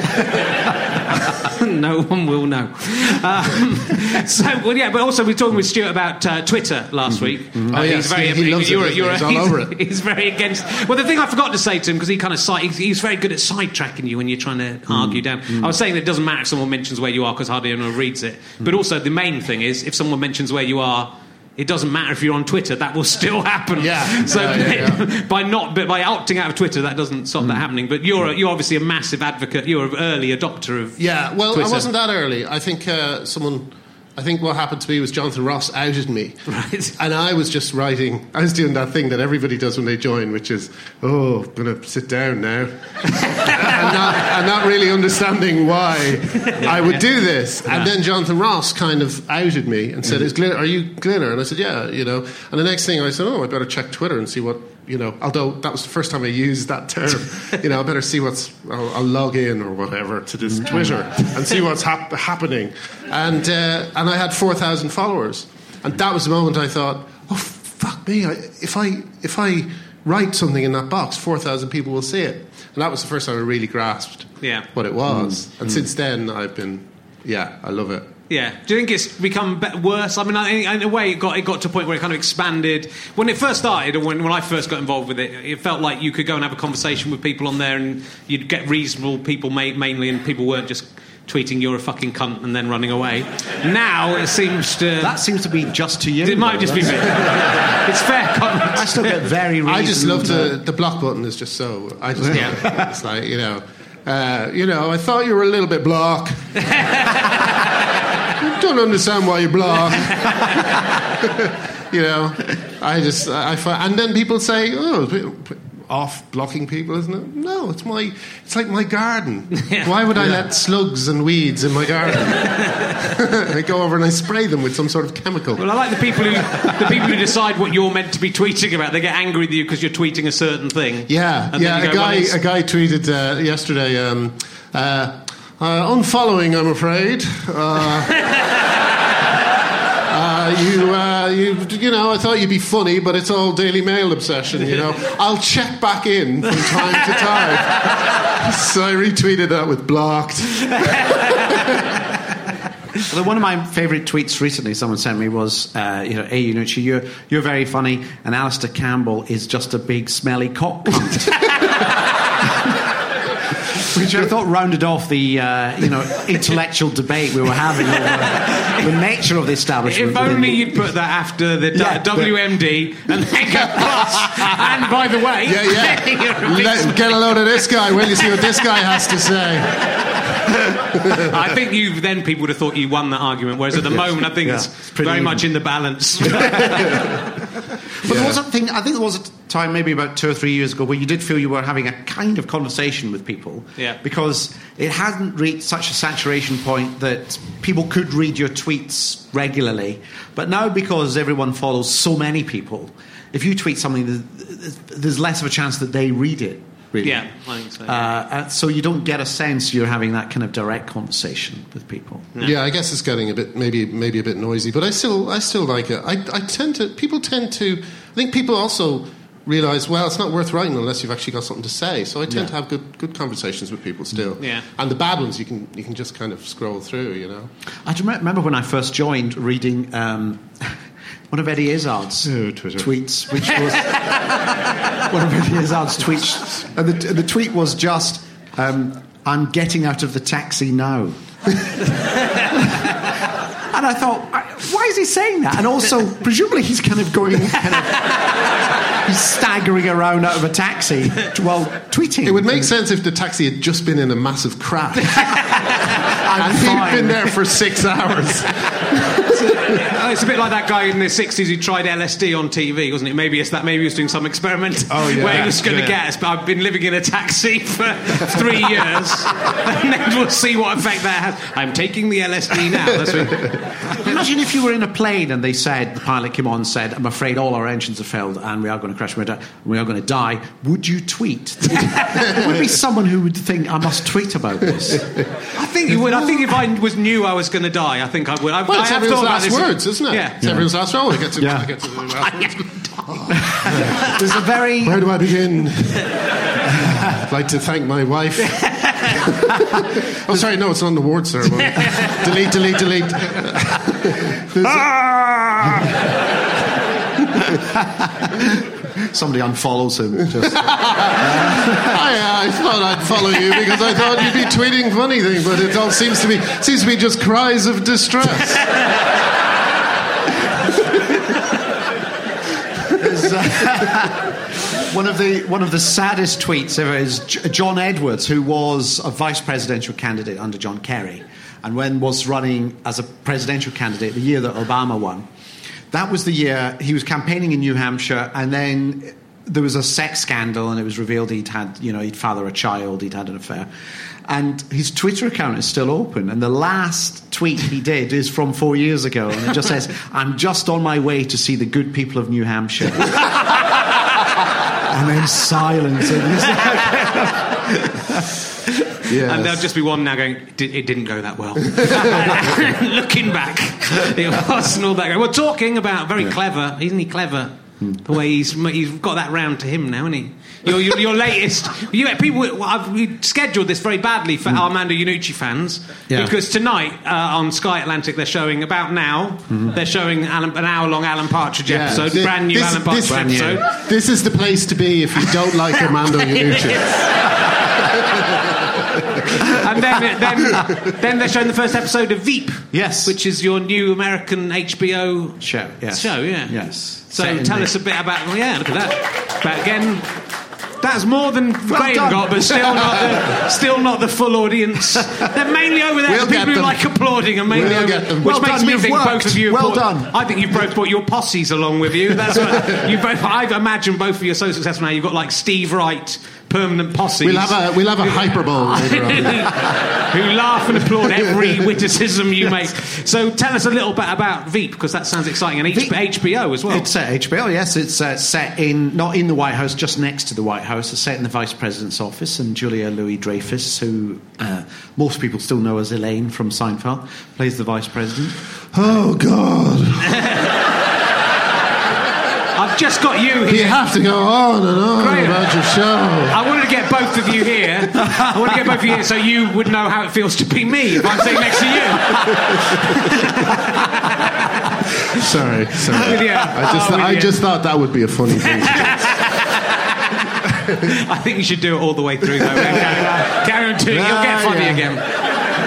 No one will know. Um, so, well, yeah, but also we were talking with Stuart about uh, Twitter last week. Oh, Uh, yes, he- he loves it, you're, doesn't he? you're, He's all he's, over it. He's very against. Well, the thing I forgot to say to him because he kind of side, he's, he's very good at sidetracking you when you're trying to argue down. I was saying that it doesn't matter if someone mentions where you are because hardly anyone reads it. But also the main thing is if someone mentions where you are. It doesn't matter if you're on Twitter; that will still happen. Yeah. So Yeah, yeah, yeah. by not, but by opting out of Twitter, that doesn't stop that happening. But you're a, you're obviously a massive advocate. You're an early adopter of. Yeah, well, Twitter. I wasn't that early. I think uh, someone... I think what happened to me was Jonathan Ross outed me. Right. And I was just writing... I was doing that thing that everybody does when they join, which is, oh, I'm going to sit down now. and, not, and not really understanding why I would do this. And then Jonathan Ross kind of outed me and said, "Is Glynner, are you Glynner?" And I said, "Yeah," you know. And the next thing I said, "Oh, I better check Twitter and see what..." You know, although that was the first time I used that term, you know, I better see what's. I'll, I'll log in or whatever to this Twitter and see what's hap- happening. And uh, and I had four thousand followers, and that was the moment I thought, oh fuck me! I, if I if I write something in that box, four thousand people will see it. And that was the first time I really grasped Yeah. what it was. And since then, I've been, yeah, I love it. Yeah. Do you think it's become be- worse? I mean, I, in a way, it got it got to a point where it kind of expanded. When it first started, or when, when I first got involved with it, it felt like you could go and have a conversation with people on there, and you'd get reasonable people ma- mainly, and people weren't just tweeting "you're a fucking cunt" and then running away. Now it seems to. That seems to be just to you. it might though. just be me. That's- It's fair comment. I still get very reasoned. I just love uh, the the block button is just so. I just Yeah. love it. It's like, you know, uh, you know. I thought you were a little bit block. Don't understand why you block. You know, I just I find, and then people say, oh, off blocking people, isn't it? No, it's my it's like my garden. Yeah. Why would I yeah. let slugs and weeds in my garden? I go over and I spray them with some sort of chemical. Well, I like the people who the people who decide what you're meant to be tweeting about. They get angry with you because you're tweeting a certain thing. Yeah, yeah. A go, guy well, a guy tweeted uh, yesterday. Um, uh, uh, unfollowing, I'm afraid. Uh, Uh, you, uh, you, you know, I thought you'd be funny, but it's all Daily Mail obsession, you know. I'll check back in from time to time. So I retweeted that with blocked. Well, one of my favourite tweets recently someone sent me was, uh, you know, hey, Iannucci, you're, you're very funny, and Alistair Campbell is just a big smelly cock cunt. Which I thought rounded off the, uh, you know, intellectual debate we were having over the nature of the establishment. If only you'd put that after the yeah, W M D and then go plus. And by the way, yeah, yeah, let's get a load of this guy. Will you see what this guy has to say? I think you then people would have thought you won that argument, whereas at the moment I think yeah, it's, it's very even. much in the balance. But there was a thing, I think there was a time maybe about two or three years ago where you did feel you were having a kind of conversation with people yeah. because it hadn't reached such a saturation point that people could read your tweets regularly. But now, because everyone follows so many people, if you tweet something, there's less of a chance that they read it. Really. Yeah, I think so. Yeah. Uh, so you don't get a sense you're having that kind of direct conversation with people. No. Yeah, I guess it's getting a bit, maybe, maybe a bit noisy, but I still, I still like it. I, I tend to, people tend to, I think people also realise, well, it's not worth writing unless you've actually got something to say. So I tend yeah. to have good, good conversations with people still. Yeah. And the bad ones, you can, you can just kind of scroll through, you know. I remember when I first joined reading. Um, One of Eddie Izzard's oh, tweets, which was one of Eddie Izzard's tweets, and the, the tweet was just, um, "I'm getting out of the taxi now." And I thought, why is he saying that? And also, presumably, he's kind of going, kind of, he's staggering around out of a taxi while tweeting. It would make sense if the taxi had just been in a massive crash, and he'd been there for six hours. It's a bit like that guy in the sixties who tried L S D on T V, wasn't it? Maybe it's that. Maybe he was doing some experiment oh, yeah, where he was going to yeah. get us. But I've been living in a taxi for three years, and then we'll see what effect that has. I'm taking the L S D now. That's what... Imagine if you were in a plane and they said, the pilot came on and said, "I'm afraid all our engines have failed, and we are going to crash. We are, we are going to die." Would you tweet? There would be someone who would think, "I must tweet about this." I think you would. I think if I was knew I was going to die, I think I would. I, well, I it's have everyone's thought about last this. words, isn't it? Yeah. It's yeah. everyone's last word. I get to, yeah. I get to the last words. There's a very... Where do I begin? I'd like to thank my wife. Oh, sorry, no, it's on the award ceremony. delete, delete, delete. Somebody unfollows him. Just. I, I thought I'd follow you because I thought you'd be tweeting funny things, but it all seems to be seems to be just cries of distress. uh, one of the one of the saddest tweets ever is J- John Edwards, who was a vice presidential candidate under John Kerry, and when was running as a presidential candidate the year that Obama won. That was the year he was campaigning in New Hampshire, and then there was a sex scandal, and it was revealed he'd had, you know, he'd father a child, he'd had an affair. And his Twitter account is still open, and the last tweet he did is from four years ago, and it just says, "I'm just on my way to see the good people of New Hampshire." And then silence. Yes. And there'll just be one now going, it didn't go that well. Looking back, it wasn't all that good. We're talking about very yeah. clever, isn't he clever? Hmm. The way he's he's got that round to him now, isn't he? Your, your, your latest... You, people, well, I've we scheduled this very badly for mm. Armando Iannucci fans, yeah. because tonight uh, on Sky Atlantic they're showing, about now, mm. they're showing Alan, an hour-long Alan Partridge yeah. episode, this, brand new this, Alan Partridge this, episode. New. This is the place to be if you don't like Armando Iannucci. And then, then, then they're showing the first episode of Veep, yes, which is your new American H B O show. Yes. Show, yeah, yes. So tell us a bit about. Well, yeah, look at that. But again, That's more than Graham done. got, but still not the still not the full audience. They're mainly over there We'll for people get who them. like applauding, and mainly We'll over, get them. which Well makes done, me you've think worked. both of you. Well brought- done. I think you've both brought your posses along with you. That's what you both. I've imagined both of you are so successful now. You've got like Steve Wright. Permanent posses. We'll have a we'll have a hyperbole later on. who laugh and applaud every witticism you make. So tell us a little bit about Veep, because that sounds exciting, and H- Veep- H B O as well. It's uh, H B O, yes. It's uh, set in, not in the White House, just next to the White House. It's set in the Vice President's office, and Julia Louis-Dreyfus, who uh, most people still know as Elaine from Seinfeld, plays the Vice President. Oh God! I've just got you You here. have to go on and on Graham. about your show. I wanted to get both of you here. I wanted to get both of you here so you would know how it feels to be me if I'm sitting next to you. Sorry, sorry. Yeah. I just Oh, I yeah. just thought that would be a funny thing to do. I think you should do it all the way through, though. Carry on to it. You'll get Ah, funny yeah. again.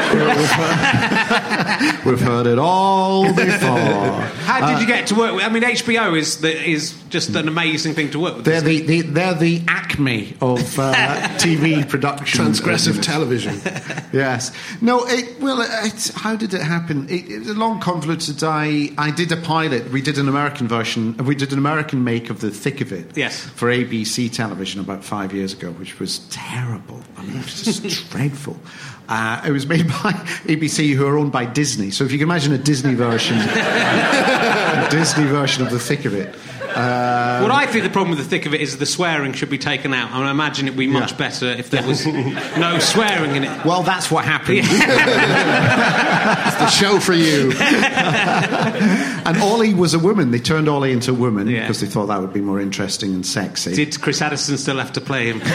We've heard it all before. How did you get to work with? I mean, H B O is the, is just an amazing thing to work with. They're the, the they're the acme of uh, T V production. Transgressive television. Yes. No, it, well, it's, how did it happen? It, it was a long confluence. I, I did a pilot. We did an American version. We did an American make of The Thick of It. Yes. For A B C television about five years ago, which was terrible. I mean, it was just dreadful. Uh, it was made by A B C, who are owned by Disney. So if you can imagine a Disney version, a Disney version of The Thick of It. Uh, What I think the problem with The Thick of It is the swearing should be taken out. I imagine it'd be much Yeah. better if there was no swearing in it. well, that's what happened. It's the show for you. And Ollie was a woman. They turned Ollie into a woman Yeah. because they thought that would be more interesting and sexy. Did Chris Addison still have to play him?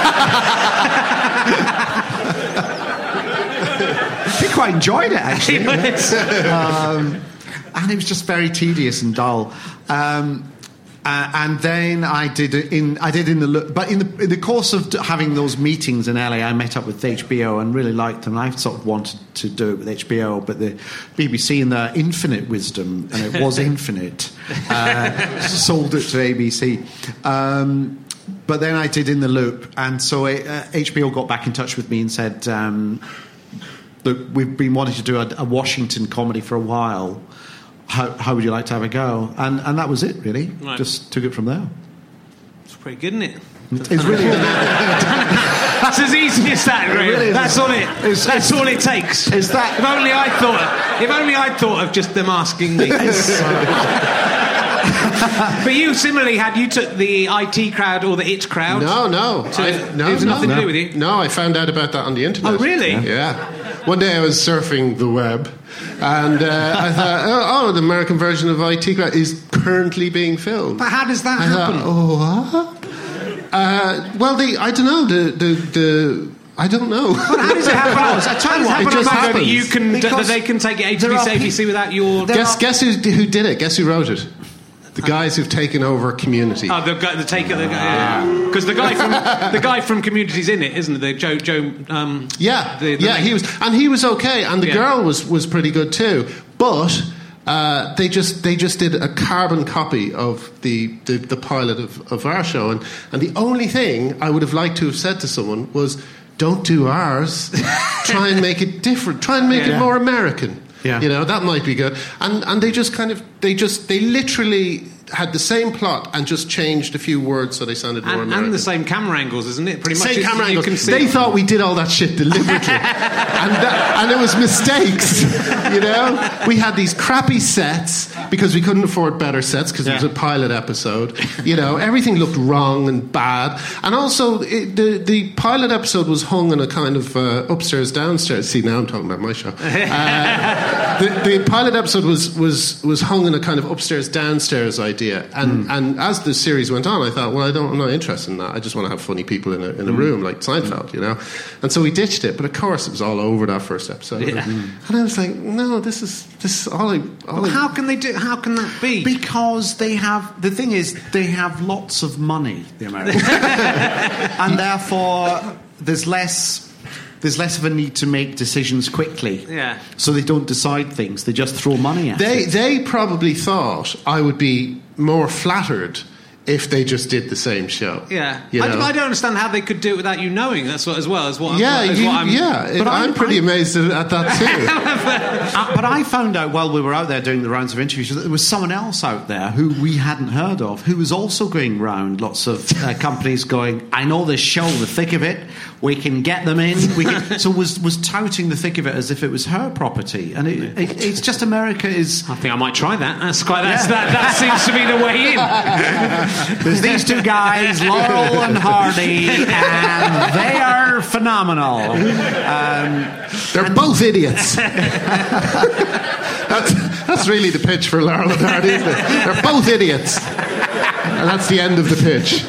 He quite enjoyed it, actually. It's- um, and it was just very tedious and dull. Um, uh, and then I did it in I did in the lo- but in the in the course of having those meetings in L A, I met up with H B O and really liked them. I sort of wanted to do it with H B O, but the B B C, in their infinite wisdom, and it was infinite, uh, sold it to A B C. Um, but then I did In the Loop, and so it, uh, H B O got back in touch with me and said, Um, Look, we've been wanting to do a, a Washington comedy for a while. How, how would you like to have a go? And and that was it, really. Right. Just took it from there. It's pretty good, isn't it? It's really It's as easy as that, Graham. really is. That's all it. It's- That's all it takes. Is that- If only I thought. If only I thought of just them asking me. But you similarly had you took the I T crowd or the It crowd. No, no, To- I, no, it was no, nothing no. to do with you. No, I found out about that on the internet. Oh, really? Yeah. One day I was surfing the web, and uh, I thought, oh, oh, the American version of I T Crowd is currently being filmed. But how does that I happen? thought, oh, what? Uh, well, the I don't know the the. the I don't know. But how does it happen? I tell you what, How it does just happen that happens. you can that Because they can take it A B C, there are A B C without your. guess guess who who did it? Guess who wrote it? The guys who've taken over Community. Oh, the guy, the taker, the guy, because the guy from the guy from Community's in it, isn't it? The Joe Joe. Um, Yeah, the- the yeah, main- he was, and he was okay, and the Yeah. girl was was pretty good too. But uh, they just they just did a carbon copy of the the, the pilot of, of our show, and and the only thing I would have liked to have said to someone was, "Don't do ours. Try and make it different. Try and make Yeah. it more American." Yeah. You know, that might be good. And and they just kind of they just they literally had the same plot and just changed a few words so they sounded more and, American. and the same camera angles, isn't it? Pretty much. Same It's- camera you angles. can see They it. thought we did all that shit deliberately, and that, and it was mistakes. You know, we had these crappy sets because we couldn't afford better sets because it was a pilot episode. You know, everything looked wrong and bad, and also it, the the pilot episode was hung on a kind of uh, upstairs downstairs. See, now I'm talking about my show. Uh, the, the pilot episode was was was hung on a kind of upstairs downstairs idea, and. and And as the series went on, I thought, well, I don't, I'm not interested in that. I just want to have funny people in a, in a room like Seinfeld, you know. And so we ditched it. But of course, it was all over that first episode. Yeah. And, and I was like, no, this is this is all. I, all Well, I, how can they do? How can that be? Because they have, the thing is, they have lots of money, the Americans. And therefore, there's less... There's less of a need to make decisions quickly. Yeah. So they don't decide things. They just throw money at they it. they probably thought I would be more flattered if they just did the same show. Yeah, you know? I, I don't understand how they could do it without you knowing. That's what, as well as what. Yeah, as you, what I'm, yeah. but I'm, I'm- pretty I'm- amazed at, at that too. Uh, but I found out while we were out there doing the rounds of interviews that there was someone else out there who we hadn't heard of, who was also going round lots of uh, companies going, I know this show, The Thick of It, we can get them in. We can, so was was touting The Thick of It as if it was her property. And it, it, it's just America is... I think I might try that. That's quite. That's, that, that seems to be the way in. There's these two guys, Laurel and Hardy, and they are phenomenal. Um, They're both idiots. that's, that's really the pitch for Laurel and Hardy, isn't it? They're both idiots. And that's the end of the pitch.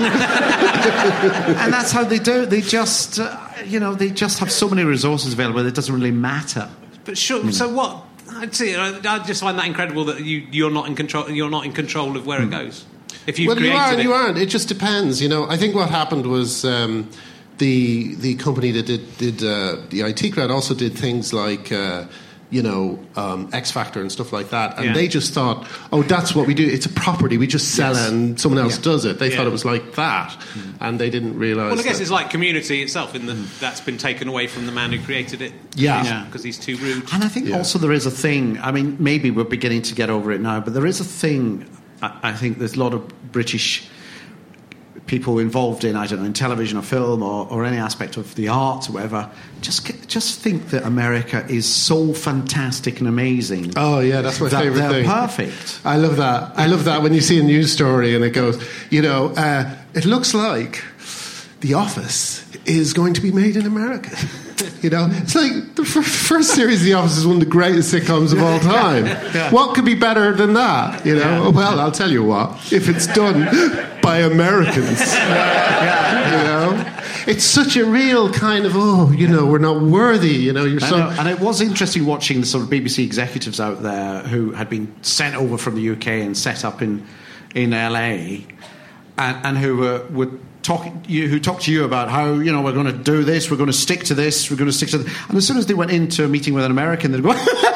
and that's how they do it. They just, uh, you know, they just have so many resources available that it doesn't really matter. But sure. So what? I'd see. I I just find that incredible that you you're not in control. You're not in control of where it goes. If you well, you created are and it. you aren't. It just depends. You know, I think what happened was um, the the company that did did uh, the I T crowd also did things like. Uh, you know, um, X Factor and stuff like that. And Yeah. they just thought, oh, that's what we do. It's a property. We just sell Yes. it and someone else Yeah. does it. They Yeah. thought it was like that. Mm. And they didn't realise Well, I guess that. it's like Community itself, in that that's been taken away from the man who created it. Yeah. Yeah. because he's too rude. And I think Yeah. also there is a thing, I mean, maybe we're beginning to get over it now, but there is a thing, I, I think there's a lot of British people involved in, I don't know, in television or film or, or any aspect of the arts or whatever, just just think that America is so fantastic and amazing. Oh, yeah, that's my that favourite they're thing. perfect. I love that. I love that when you see a news story and it goes, you know, uh, it looks like The Office is going to be made in America. You know, it's like the f- first series of The Office is one of the greatest sitcoms of all time. Yeah. What could be better than that? You know, Yeah. well, I'll tell you what. If it's done by Americans, you know, it's such a real kind of oh, you know, we're not worthy. You know, you're I so. know, and it was interesting watching the sort of B B C executives out there who had been sent over from the U K and set up in in L A, and, and who were, were talking you who talked to you about how, you know, we're going to do this, we're going to stick to this, we're going to stick to this. And as soon as they went into a meeting with an American, they'd go.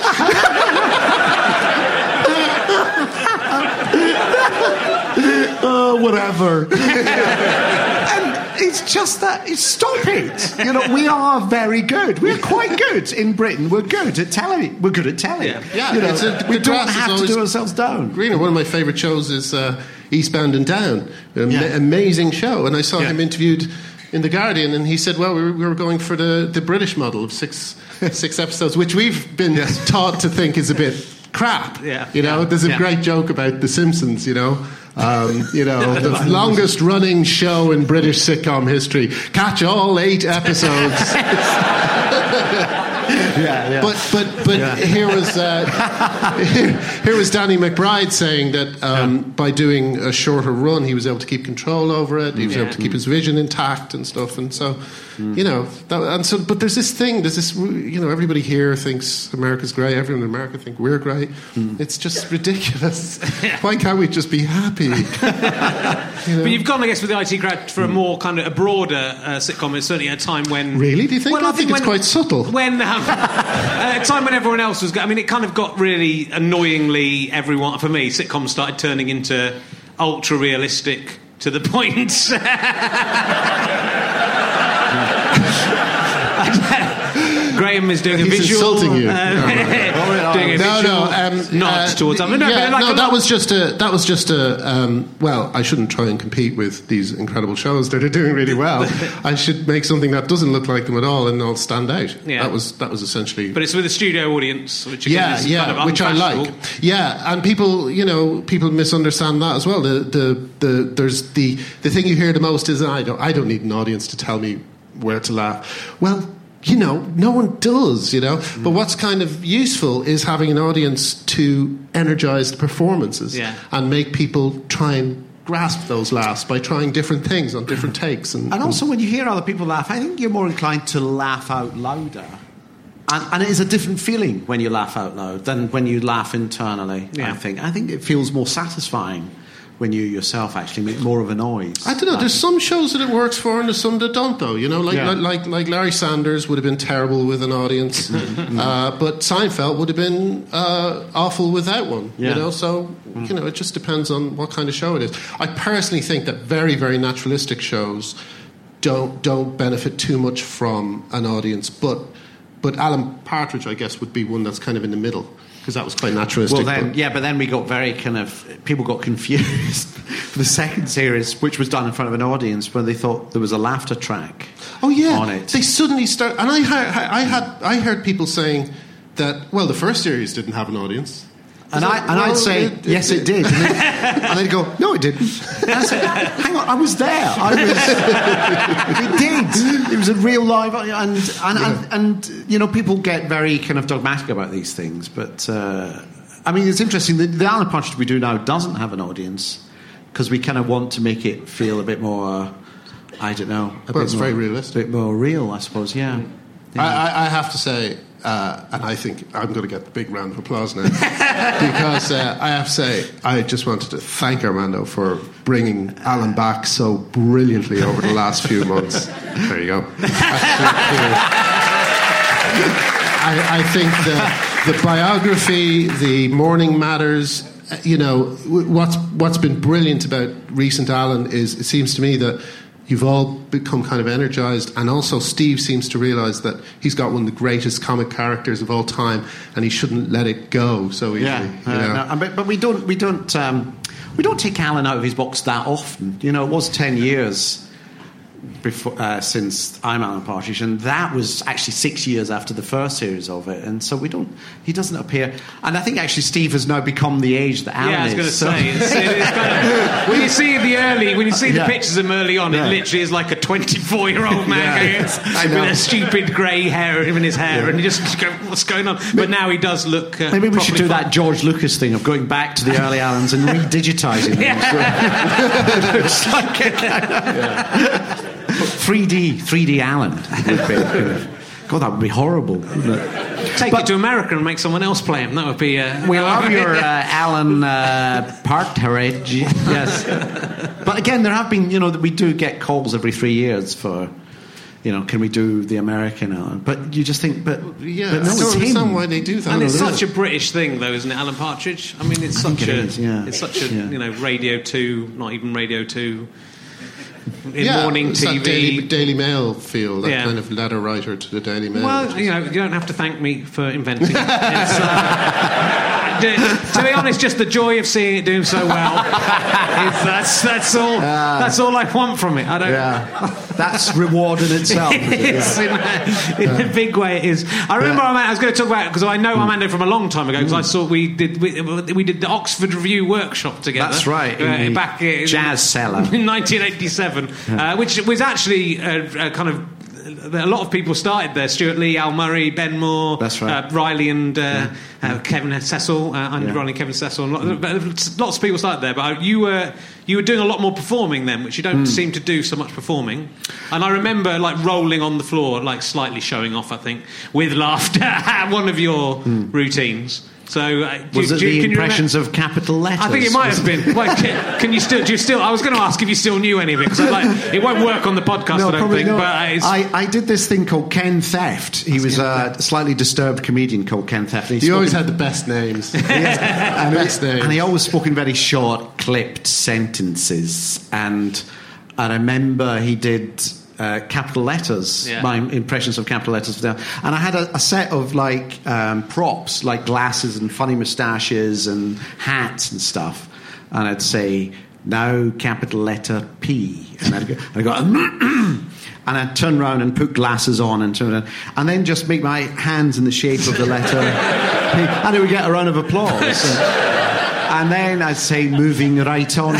Oh, whatever. And it's just that, it's, stop it. You know, we are very good. We're quite good in Britain. We're good at telling. We're good at telling. Yeah. Yeah, You know, it's a- we the don't grass is have to always do ourselves down. Greener, one of my favourite shows is uh, Eastbound and Down. An Yeah. amazing show. And I saw Yeah. him interviewed in The Guardian, and he said, well, we were, we were going for the, the British model of six six episodes, which we've been taught to think is a bit crap. Yeah. You know, Yeah. there's a Yeah. great joke about The Simpsons, you know. Um, you know, the longest running show in British sitcom history. Catch all eight episodes. Yeah, yeah. But but but Yeah. here was uh, here, here was Danny McBride saying that um, by doing a shorter run, he was able to keep control over it. He was Yeah. able to keep his vision intact and stuff. And so, you know, that, and so. But there's this thing. There's this. You know, everybody here thinks America's great. Everyone in America think we're great. It's just ridiculous. Why can't we just be happy? You know? But you've gone, I guess, with the I T crowd for a more kind of a broader uh, sitcom. It's certainly at a time when. Really? Do you think? Well, I think it's when- quite subtle. When um, at a time when everyone else was, go- I mean, it kind of got really annoyingly everyone. For me, sitcoms started turning into ultra realistic to the point. Graham is doing a He's visual. insulting you. Uh, doing a No, visual no, um, nod uh, towards. I mean, no, yeah, but like no, a that lot- was just a that was just a. Um, well, I shouldn't try and compete with these incredible shows that are doing really well. I should make something that doesn't look like them at all, and I'll stand out. Yeah. That was that was essentially. But it's with a studio audience, which again yeah, is yeah, kind of which I like. unfashionable. Yeah, and people, you know, people misunderstand that as well. The the the there's the the thing you hear the most is I don't I don't need an audience to tell me where to laugh. Well, you know, no one does, you know. Mm. But what's kind of useful is having an audience to energize the performances Yeah. and make people try and grasp those laughs by trying different things on different takes. And, And also, when you hear other people laugh, I think you're more inclined to laugh out louder. And, and it is a different feeling when you laugh out loud than when you laugh internally, Yeah. I think. I think it feels more satisfying when you yourself actually make more of a noise. I don't know. There's some shows that it works for, and there's some that don't, though. You know, like Yeah. like, like like Larry Sanders would have been terrible with an audience, uh, but Seinfeld would have been uh, awful without one. Yeah. You know, so you know, it just depends on what kind of show it is. I personally think that very very naturalistic shows don't don't benefit too much from an audience, but but Alan Partridge, I guess, would be one that's kind of in the middle. Because that was quite naturalistic. Well, then, but- yeah, but then we got very kind of... People got confused for the second series, which was done in front of an audience, when they thought there was a laughter track Oh yeah, on it. they suddenly start, and I, ha- I had I heard people saying that well, the first series didn't have an audience, And, So, I, and well, I'd say, it- it- yes, it did. And they'd, and they'd go, no, it didn't. And I said, hang on, I was there. I was, it did. It was a real live... And, and, and, and, you know, people get very kind of dogmatic about these things. But, uh, I mean, it's interesting. The, the Alan Partridge we do now doesn't have an audience because we kind of want to make it feel a bit more, I don't know... A Well, bit it's more, very realistic. A bit more real, I suppose, yeah. yeah. I, I, I have to say, uh, and I think I'm going to get the big round of applause now, because uh, I have to say, I just wanted to thank Armando for bringing Alan back so brilliantly over the last few months. There you go. I, I think the, the biography, the Morning Matters, uh, you know, what's what's been brilliant about recent Alan is it seems to me that you've all become kind of energised, and also Steve seems to realise that he's got one of the greatest comic characters of all time, and he shouldn't let it go so easily. Yeah, you uh, know? no, but, but we don't we don't um, we don't take Alan out of his box that often. You know, it was ten years before uh, since I'm Alan Partridge, and that was actually six years after the first series of it, and so we don't. He doesn't appear, and I think actually Steve has now become the age that Alan Yeah, I was is. going to so- say. It's, it's kind of, when you see the early, when you see the Yeah. pictures of him early on, Yeah. it literally is like a twenty-four-year-old man Yeah. going, I know. with a stupid grey hair in his hair, Yeah. and you just go, "What's going on?" But now he does look. Uh, Maybe we should properly do fun. that George Lucas thing of going back to the early Allens and re-digitising them. It's like a- three D, three D Alan would be. God, that would be horrible, wouldn't it? Take But- it to America and make someone else play him. That would be. Uh, We love your uh, Alan uh, Partridge. Yes. But again, there have been, you know, we do get calls every three years for, you know, can we do the American Alan? But you just think, but, Yeah, but no, I it's don't him. understand why they do that. And it's No, such a British thing, though, isn't it, Alan Partridge? I mean, it's I think such it a, is, yeah. it's such a, Yeah. you know, Radio Two, not even Radio Two, in yeah, morning it's T that V. Daily, Daily Mail feel, that Yeah. kind of letter writer to the Daily Mail. Well, which you is- know, you don't have to thank me for inventing it. It's, uh, d- to be honest, just the joy of seeing it doing so well. It's, that's that's all. That's all I want from it. I don't. Yeah. That's reward in itself. Is it? It's in, a, in a big way, it is. I remember Yeah. Armando, I was going to talk about because I know Armando from a long time ago because I saw we did we, we did the Oxford Review workshop together. That's right, in uh, the back in, Jazz Cellar. in nineteen eighty-seven, uh, which was actually a, a kind of. A lot of people started there. Stuart Lee, Al Murray, Ben Moore, That's right. uh, Riley and uh, uh, Kevin Cecil, uh, and Yeah. Riley and Kevin Cecil. And lot, but lots of people started there. But you were you were doing a lot more performing then, which you don't seem to do so much performing. And I remember like rolling on the floor, like slightly showing off, I think, with laughter at one of your routines. So uh, do, Was it do, the can you impressions remember- of capital letters? I think it might have been. Well, can, can you still? Do you still? I was going to ask if you still knew any of it because like, it won't work on the podcast. No, I don't probably think. not. But it's, I, I did this thing called Ken Theft. He was a slightly disturbed comedian called Ken Theft. And he you always spoke had the best names. in- and, best he, names. and he always spoke in very short, clipped sentences. And I remember he did uh, capital letters, Yeah. my impressions of capital letters. And I had a, a set of like um, props, like glasses and funny moustaches and hats and stuff. And I'd say, now capital letter P. And I'd go, I'd go and I'd turn around and put glasses on and turn around, and then just make my hands in the shape of the letter P. And it would get a round of applause. And, and then I'd say, moving right on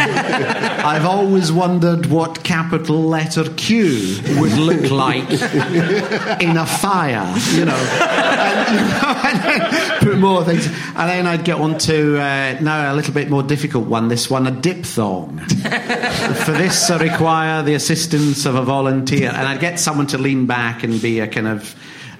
now, I've always wondered what capital letter Q would look like in a fire, you know. And, you know, and then put more things. And then I'd get on to, uh, now a little bit more difficult one, this one, a diphthong. For this, I require the assistance of a volunteer. And I'd get someone to lean back and be a kind of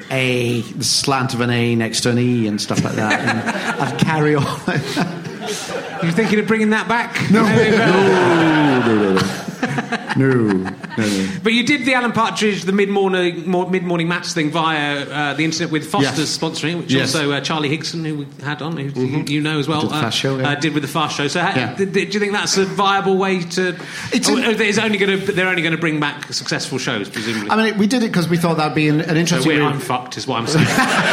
A, the slant of an A next to an E and stuff like that. And I'd carry on. You thinking of bringing that back? No, no, no, no. No, no, no. But you did the Alan Partridge, the mid-morning mid-morning maths thing via uh, the internet with Foster's yes. sponsoring, which yes. also uh, Charlie Higson, who we had on, who mm-hmm. you know as well, did, the uh, fast show, yeah. uh, did with the Fast Show. So, ha- yeah. did, did, do you think that's a viable way to? It's, oh, an, it's only going to. They're only going to bring back successful shows, presumably. I mean, we did it because we thought that'd be an, an interesting. So we're unfucked, is what I'm saying.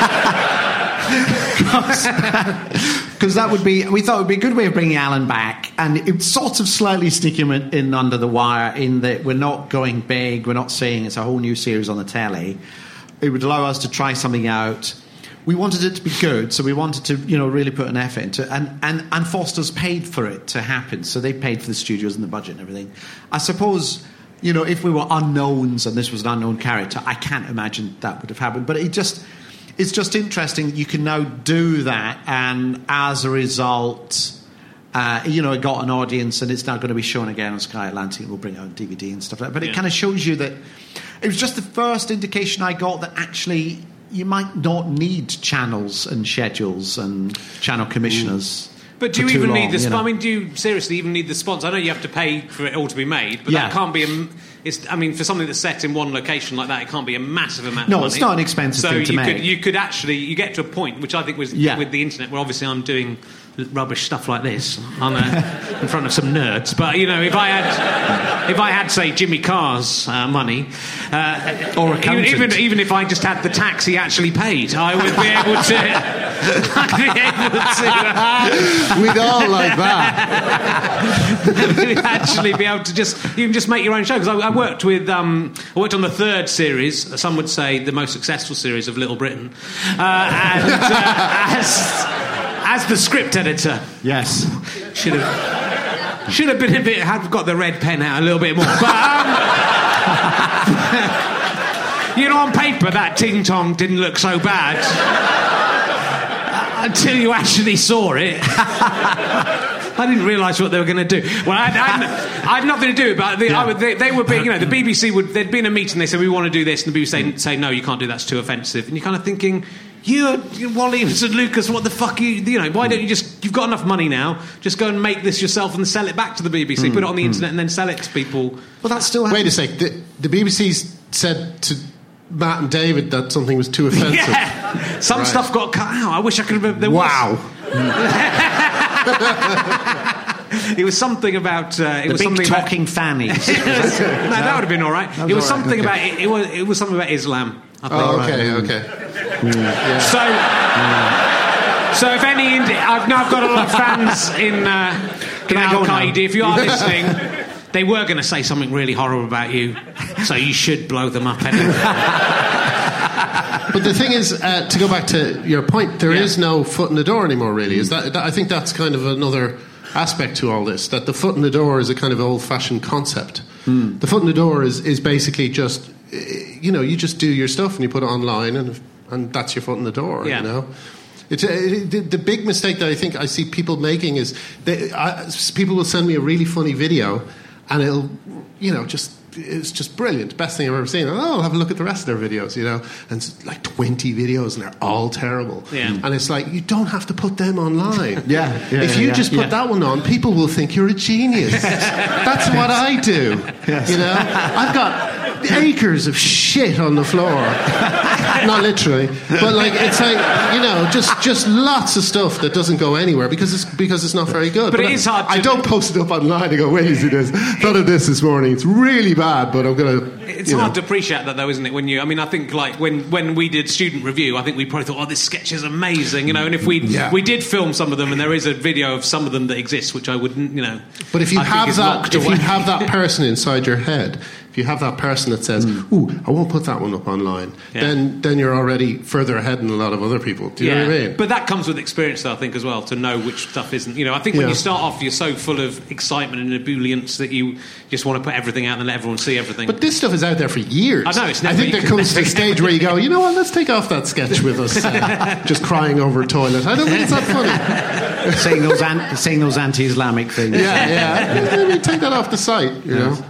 Because that would be, we thought it would be a good way of bringing Alan back, and it would sort of slightly sneak him in, in under the wire in that we're not going big, we're not saying it's a whole new series on the telly. It would allow us to try something out. We wanted it to be good, so we wanted to, you know, really put an effort into it, and, and, and Foster's paid for it to happen, so they paid for the studios and the budget and everything. I suppose, you know, if we were unknowns and this was an unknown character, I can't imagine that would have happened, but it just... It's just interesting. You can now do that, and as a result, uh, you know, it got an audience, and it's now going to be shown again on Sky Atlantic. And we'll bring it out on D V D and stuff like that. But yeah. it kind of shows you that it was just the first indication I got that actually you might not need channels and schedules and channel commissioners. Mm. But do you even long, need the? Sp- you know? I mean, do you seriously even need the sponsor? I know you have to pay for it all to be made, but yeah. that can't be a. It's, I mean, for something that's set in one location like that, it can't be a massive amount no, of money. No, it's not an expensive so thing to you make. Could, you could actually, you get to a point, which I think was yeah. with the internet, where obviously I'm doing rubbish stuff like this on a, in front of some nerds. But you know, if I had, if I had, say, Jimmy Carr's uh, money, uh, or accountant, even, even even if I just had the tax he actually paid, I would be able to. I'd be able to. Uh, We'd all like that. We'd actually be able to just you can just make your own show because I, I worked with um, I worked on the third series. Some would say the most successful series of Little Britain, uh, and uh, as. As the script editor, yes, should have should have been a bit. Had got the red pen out a little bit more, but um, you know, on paper that Ting Tong didn't look so bad uh, until you actually saw it. I didn't realise what they were going to do. Well, I, I, I had nothing to do with it, but they, yeah. I would, they, they were being, you know, the B B C would. There'd been a meeting. They said we want to do this, and the B B C say, say no, you can't do that. It's too offensive. And you're kind of thinking. You, Wally and Lucas, what the fuck are you, you know, why don't you just, you've got enough money now, just go and make this yourself and sell it back to the B B C, mm, put it on the mm. internet and then sell it to people. Well, that's still Wait a sec, the, the B B C said to Matt and David that something was too offensive. Yeah, some right. stuff got cut out. I wish I could have... There wow. Was, it was something about... Uh, it the was big something talking about, fannies. no, that would have been all right. It was, it was all right. something okay. about... It, it, was, it was something about Islam. I think. Oh, okay, okay. Mm. Yeah. So... Mm. So if any... Indi- I've now got a lot of fans in, uh, in Al-Qaeda. If you are listening... They were going to say something really horrible about you, so you should blow them up anyway. But the thing is, uh, to go back to your point, there yeah. is no foot in the door anymore, really. Is that, that? I think that's kind of another aspect to all this, that the foot in the door is a kind of old-fashioned concept. Mm. The foot in the door is, is basically just, you know, you just do your stuff and you put it online and and that's your foot in the door, yeah. you know? It's a, it, the big mistake that I think I see people making is they, I, people will send me a really funny video and it'll, you know, just it's just brilliant, best thing I've ever seen. And, oh, I'll have a look at the rest of their videos, you know, and it's like twenty videos and they're all terrible. Yeah. And it's like, you don't have to put them online. yeah, yeah. If you yeah, just put yeah. that one on, people will think you're a genius. That's what I do. Yes. You know, I've got acres of shit on the floor. Not literally, but like it's like, you know, just just lots of stuff that doesn't go anywhere because it's because it's not very good. But, but it I, is hard to I don't post it up online and go, wait, you see this? Thought of this this morning. It's really bad, but I'm gonna. It's you hard know. to appreciate that, though, isn't it? When you, I mean, I think like when, when we did student review, I think we probably thought, oh, this sketch is amazing, you know. And if we yeah. we did film some of them, and there is a video of some of them that exists, which I wouldn't, you know. But if you I have think that, if away. you have that person inside your head. If you have that person that says, mm. ooh, I won't put that one up online, yeah. then then you're already further ahead than a lot of other people. Do you yeah. know what I mean? But that comes with experience, though, I think, as well, to know which stuff isn't. You know, I think when yeah. you start off, you're so full of excitement and ebullience that you just want to put everything out and let everyone see everything. But this stuff is out there for years. I know, it's never... I think there comes to a stage where you go, you know what, let's take off that sketch with us, uh, just crying over a toilet. I don't think it's that funny. saying, those an- saying those anti-Islamic things. Yeah, yeah. Maybe take that off the site, you yes. know.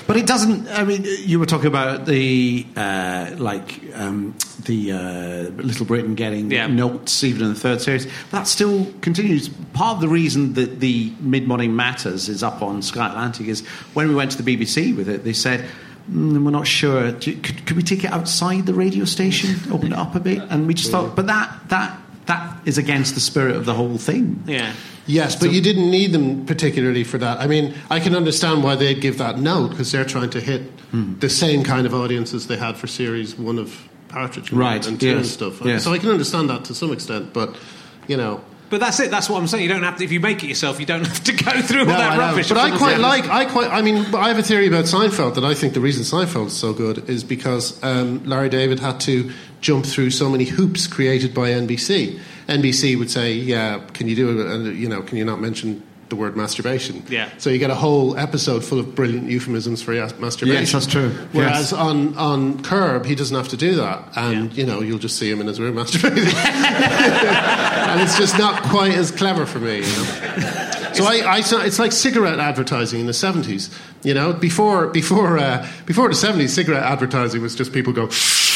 But it doesn't. I mean, you were talking about the uh, like um, the uh, Little Britain getting Yeah. notes even in the third series. But that still continues. Part of the reason that the Mid Morning Matters is up on Sky Atlantic is when we went to the B B C with it, they said, Mm, we're not sure. Do, could, could we take it outside the radio station, open it up a bit? And we just thought, but that that that is against the spirit of the whole thing. Yeah. Yes, but So- you didn't need them particularly for that. I mean, I can understand why they'd give that note, because they're trying to hit Hmm. the same kind of audiences they had for series one of Partridge and, Right, and two and yes, stuff. yes. So I can understand that to some extent, but, you know... But that's it. That's what I'm saying. You don't have to. If you make it yourself, you don't have to go through all No, that I know. rubbish. But I Someone's quite ever- like. I quite. I mean, I have a theory about Seinfeld that I think the reason Seinfeld is so good is because um, Larry David had to jump through so many hoops created by N B C. N B C would say, "Yeah, can you do it?" And you know, can you not mention the word masturbation? Yeah. So you get a whole episode full of brilliant euphemisms for yas- masturbation. Yes, that's true. Whereas Yes. on on Curb, he doesn't have to do that, and Yeah. you know, you'll just see him in his room masturbating, and it's just not quite as clever for me. You know? So I, I, it's like cigarette advertising in the seventies. You know, before before uh, before the seventies, cigarette advertising was just people go.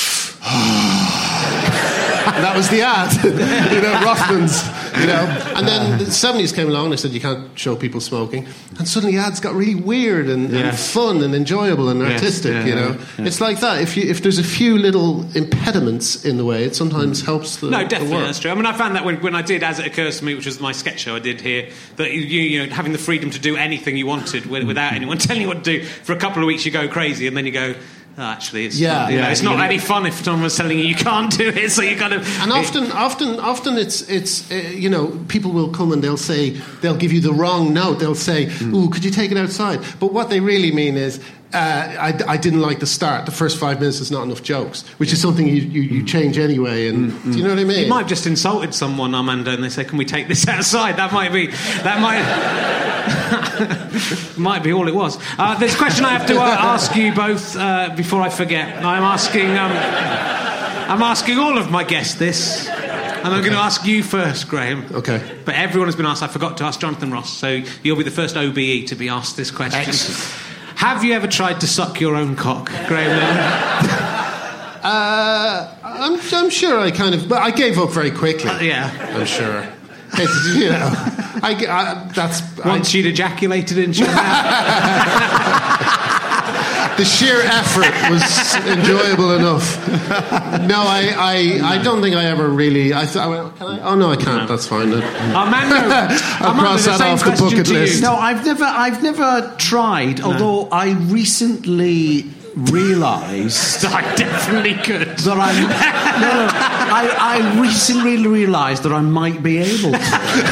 And that was the ad, you know, Rothmans, you know. And then the seventies came along and they said you can't show people smoking. And suddenly ads got really weird and, Yeah. and fun and enjoyable and Yes, artistic, yeah, you know. yeah, yeah. It's like that. If you, if there's a few little impediments in the way, it sometimes helps the No, the definitely, work. that's true. I mean, I found that when, when I did As It Occurs to Me, which was my sketch show I did here, that you, you know, having the freedom to do anything you wanted with, without anyone telling you what to do, for a couple of weeks you go crazy, and then you go, oh, actually, it's Yeah, not, you know, yeah, it's not you- any fun if someone's telling you you can't do it, so you kind of... And often, often, often, it's it's uh, you know, people will come and they'll say they'll give you the wrong note. They'll say, "Ooh, could you take it outside?" But what they really mean is, uh, I, I didn't like the start. The first five minutes is not enough jokes, which is something you, you, you change anyway. And do you know what I mean? You might have just insulted someone, Armando, and they say, "Can we take this outside?" That might be, that might, might be all it was. Uh, there's a question I have to uh, ask you both uh, before I forget. I'm asking, um, I'm asking all of my guests this, and I'm going to ask you first, Graham. Okay. But everyone has been asked. I forgot to ask Jonathan Ross, so you'll be the first O B E to be asked this question. Excellent. Have you ever tried to suck your own cock, Graham? Uh, I'm, I'm sure I kind of, but I gave up very quickly. Uh, yeah. I'm sure. It's, you know, I, I, that's Once I, you'd ejaculated into your mouth. the sheer effort was enjoyable enough. No, I, I, I don't think I ever really. I thought, well, can I? Oh no, I can't. That's fine. Armando, I'll Armando, cross the that same off the question bucket to you. list. No, I've never, I've never tried. Although I recently realised I definitely could. that I'm. No, no, I, I recently realised that I might be able to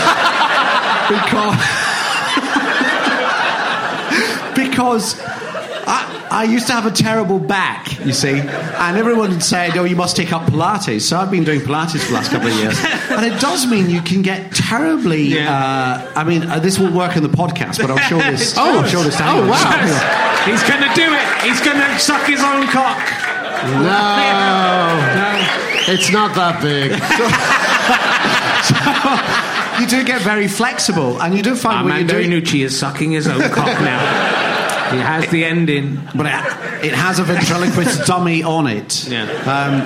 because because I, I used to have a terrible back, you see, and everyone said, "Oh, you must take up Pilates." So I've been doing Pilates for the last couple of years, and it does mean you can get terribly. Yeah. Uh, I mean, uh, this will work in the podcast, but I'll show this. It's I'll true. show this to Oh, anyone. wow. He's going to do it. He's going to suck his own cock. No, No. it's not that big. You do get very flexible, and you do find when Armando you're doing, Iannucci is sucking his own cock now. He has the end in. but it, it has a ventriloquist dummy on it. Yeah. Um,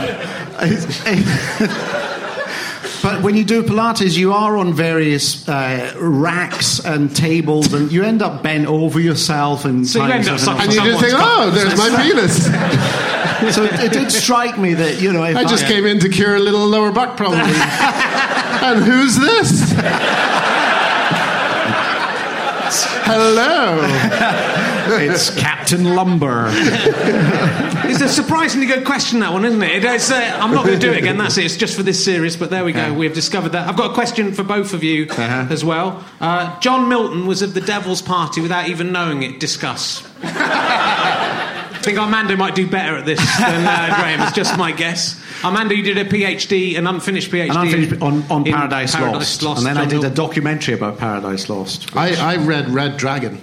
but when you do Pilates, you are on various uh, racks and tables, and you end up bent over yourself and. So you finding end up yourself And in you a- just think, oh, there's my penis. So it, it did strike me that you know. If I just came in to cure a little lower back problem. And who's this? Hello. It's Captain Lumber. It's a surprisingly good question, that one, isn't it? It's, uh, I'm not going to do it again, that's it. It's just for this series, but there we go. We have discovered that. I've got a question for both of you Uh-huh. as well. Uh, John Milton was of the Devil's Party without even knowing it. Discuss. I think Armando might do better at this than uh, Graham. It's just my guess. Armando, you did a PhD, an unfinished PhD, And I finished on, on in Paradise, Paradise Lost. Lost. And then I John did a Milton. documentary about Paradise Lost. I, I read Red Dragon.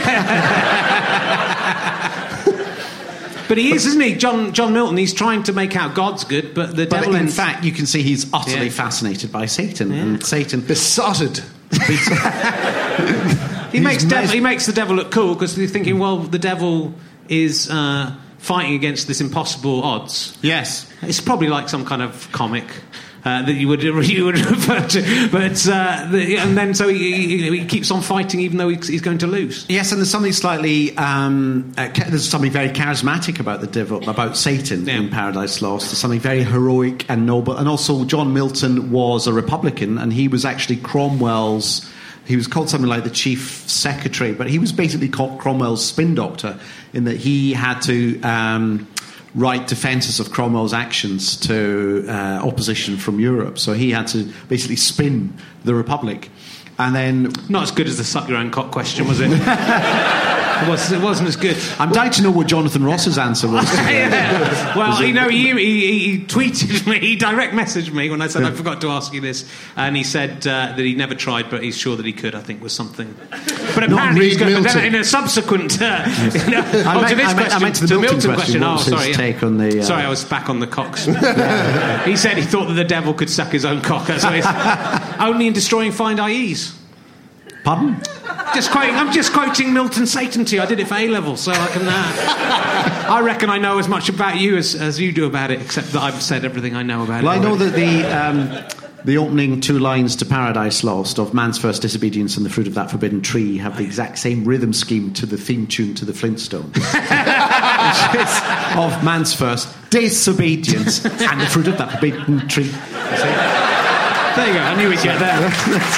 But he is, isn't he? John John Milton, he's trying to make out God's good, but the But devil in ends... fact, you can see he's utterly Yeah. fascinated by Satan. And Satan... Besotted. He makes, He's dev- mes- he makes the devil look cool because they're thinking, well, the devil is uh, fighting against this impossible odds. Yes. It's probably like some kind of comic uh, that you would you would refer to, but uh, the, and then so he, he, he keeps on fighting even though he's going to lose. Yes, and there's something slightly um, uh, ca- there's something very charismatic about the devil, about Satan Yeah. in Paradise Lost. There's something very heroic and noble, and also John Milton was a Republican, and he was actually Cromwell's. He was called something like the chief secretary, but he was basically called Cromwell's spin doctor in that he had to um, write defences of Cromwell's actions to uh, opposition from Europe. So he had to basically spin the Republic. And then... Not as good as the suck your own cock question, was it? It, was, it wasn't as good. I'm dying to know what Jonathan Ross's answer was. Yeah. Well, you know, he, he, he tweeted me, he direct messaged me when I said, I forgot to ask you this. And he said uh, that he never tried, but he's sure that he could, I think, was something. But apparently he's got, but in a subsequent... Uh, you know, I, oh, meant, to this I, meant, question, I meant to the to Milton, Milton question. question. What Oh, was sorry. his Yeah. take on the... Uh... Sorry, I was back on the cocks. He said he thought that the devil could suck his own cock. That's what he's, only in destroying Find I Es. Pardon? Just quoting, I'm just quoting Milton Satan to you. I did it for A-level, so I can... Uh, I reckon I know as much about you as, as you do about it, except that I've said everything I know about well, it. Well, I know already. that the... Um, The opening two lines to Paradise Lost of Man's First Disobedience and the Fruit of That Forbidden Tree have the exact same rhythm scheme to the theme tune to the Flintstones. Which is of Man's First Disobedience and the Fruit of That Forbidden Tree. There you go, I knew we'd get there.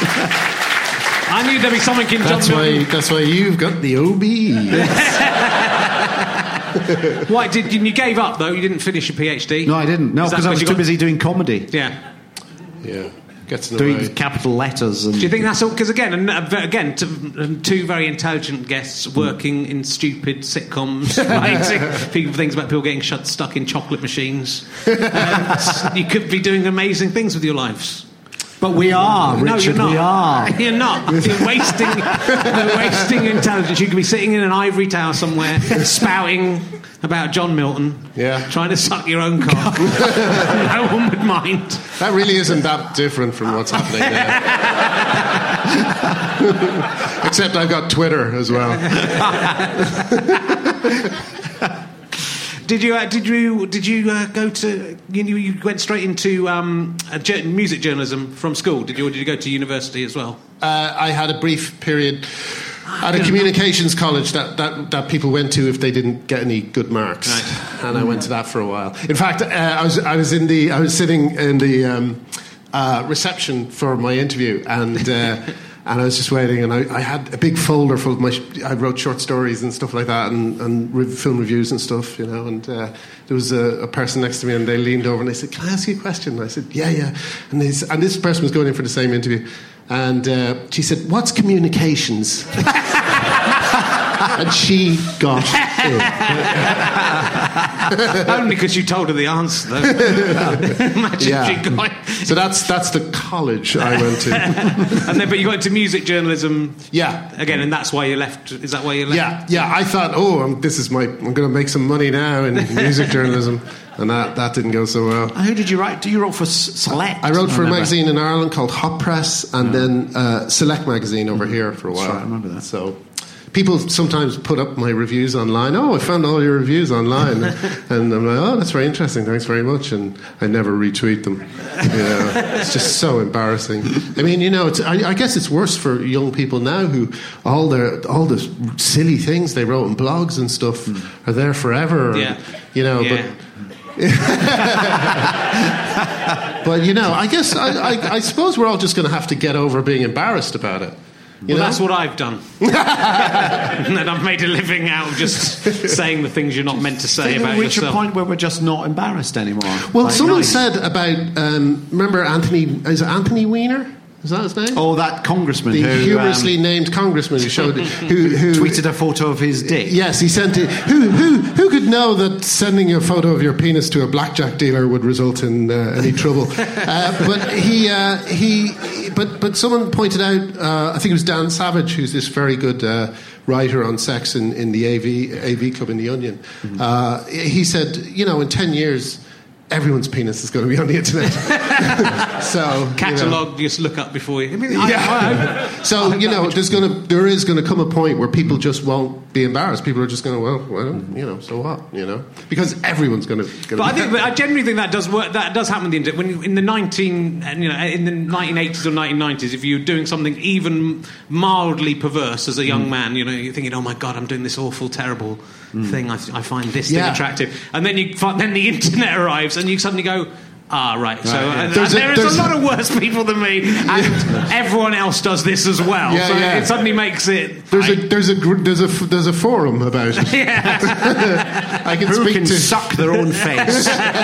I knew there'd be something in John That's why, Milton. that's why you've got the O B E. Why, did you, you gave up, though? You didn't finish your PhD? No, I didn't. No, Is that because I was you too got- busy doing comedy. Yeah. Yeah, gets in the Doing way. capital letters. And Do you think that's all? Because again, and, uh, again, to, um, two very intelligent guests working in stupid sitcoms, writing people things about people getting shut, stuck in chocolate machines. Uh, you could be doing amazing things with your lives. But we are, No, Richard, you're not. we are. You're not. You're wasting, you're wasting intelligence. You could be sitting in an ivory tower somewhere, spouting about John Milton, Yeah. trying to suck your own cock. No one would mind. That really isn't that different from what's happening now. Except I've got Twitter as well. Did you? Uh, did you? Did you uh, go to? You, you went straight into um, uh, ju- music journalism from school. Did you? Or did you go to university as well? Uh, I had a brief period at a communications college that, that, that people went to if they didn't get any good marks, Right. and I went to that for a while. In fact, uh, I was I was in the I was sitting in the um, uh, reception for my interview, and uh, and I was just waiting, and I, I had a big folder full of my sh- I wrote short stories and stuff like that, and, and re- film reviews and stuff, you know. And uh, there was a, a person next to me, and they leaned over and they said, "Can I ask you a question?" And I said, "Yeah, yeah." And, they, s- and this person was going in for the same interview. And uh, she said, "What's communications?" And she got it. Only because you told her the answer, though. Imagine Yeah. if she got. So that's that's the college I went to. And then, but you got into music journalism. Yeah. Again, and that's why you left. Is that why you left? Yeah, yeah. I thought, oh, I'm, this is my. I'm going to make some money now in music journalism, and that, that didn't go so well. And who did you write? Do you wrote for S- Select? I wrote for a remember. magazine in Ireland called Hot Press, and then uh, Select magazine over here for a while. That's right, I remember that. So people sometimes put up my reviews online. Oh, I found all your reviews online, and I'm like, oh, that's very interesting. Thanks very much. And I never retweet them. Yeah, it's just so embarrassing. I mean, you know, it's, I, I guess it's worse for young people now who all their all the silly things they wrote in blogs and stuff are there forever. Yeah. And, you know, Yeah. but. But you know, I guess I, I, I suppose we're all just going to have to get over being embarrassed about it. You Well, know? that's what I've done. And then I've made a living out of just saying the things you're not meant to say Think about we'll reach a yourself. point where we're just not embarrassed anymore. Well, Like, someone nice. said about um, remember Anthony is it Anthony Weiner? Is that his name? Oh, that congressman the who humorously um, named congressman who showed who, who tweeted a photo of his dick. Yes, he sent it. Who who who could know that sending a photo of your penis to a blackjack dealer would result in uh, any trouble? uh, but he uh, he but but someone pointed out. Uh, I think it was Dan Savage, who's this very good uh, writer on sex in, in the A V A V club in the Onion. Mm-hmm. Uh, he said, you know, in ten years. everyone's penis is going to be on the internet. So Catalogue, you know. just look up before you. I mean, I, Yeah. I, I, So you know, there's gonna there is gonna come a point where people just won't be embarrassed. People are just going to well, well, you know, so what, you know, because everyone's going to. But I think, but I generally think that does work. That does happen with the internet. When you- in the nineteen, you know, in the nineteen eighties or nineteen nineties, if you're doing something even mildly perverse as a young Mm. man, you know, you're thinking, oh my god, I'm doing this awful, terrible thing. I, I find this Yeah. thing attractive, and then you find, then the internet arrives, and you suddenly go. Ah, right. So Right, yeah. uh, There's a- there is there's a lot a- of worse people than me, and everyone else does this as well. Yeah, so yeah. it suddenly makes it. There's I- a there's a gr- there's a f- there's a forum about it. yeah. I can Who speak can to suck their own face?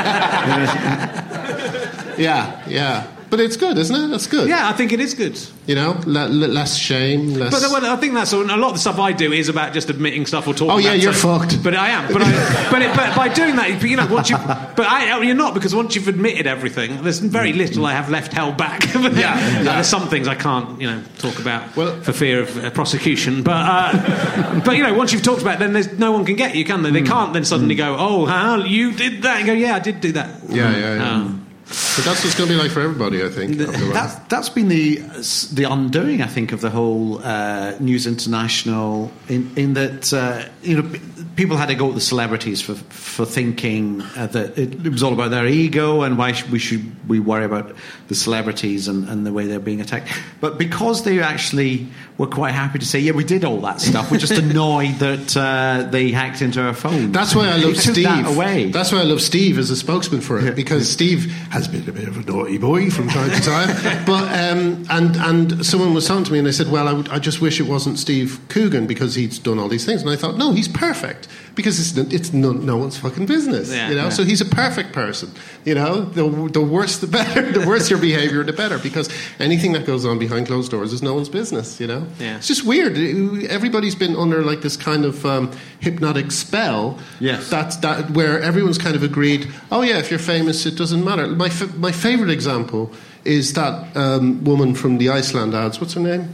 yeah yeah, but it's good, isn't it? That's good. yeah, I think it is good. You know, le- le- less shame, less. But well, I think that's a lot of the stuff I do is about just admitting stuff or talking. Oh, yeah, about you're stuff. fucked. But I am. But I, but, it, but by doing that, you know, once you, but I, you're not because once you've admitted everything, there's very little I have left held back. But then, Yeah, yeah. there's some things I can't, you know, talk about Well- for fear of uh, prosecution. But uh, but you know, once you've talked about it, then there's no one can get you, can they? They can't then suddenly go, oh, how you did that? And go, yeah, I did do that. yeah, yeah, yeah. Um, But that's what's going to be like for everybody, I think. after a while. That's, that's been the the undoing, I think, of the whole uh, News International. In, in that, uh, you know, people had to go at the celebrities for for thinking uh, that it, it was all about their ego and why should we should we worry about the celebrities and, and the way they're being attacked. But because they actually were quite happy to say, yeah, we did all that stuff. We're just annoyed that uh, they hacked into our phone. That's why I love They took Steve. that away. That's why I love Steve as a spokesman for it, Yeah. because Steve has been a bit of a naughty boy from time to time. But um, and and someone was talking to me and they said, well, I, would, I just wish it wasn't Steve Coogan because he's done all these things. And I thought, no, he's perfect because it's it's no, no one's fucking business. Yeah. You know, Yeah. so he's a perfect person. You know, the the worse the better. The worse your behaviour, the better, because anything that goes on behind closed doors is no one's business. You know, Yeah. it's just weird. Everybody's been under like this kind of um, hypnotic spell. Yes. That that where everyone's kind of agreed. Oh yeah, if you're famous, it doesn't matter. My f- my favourite example is that um, woman from the Iceland ads. What's her name?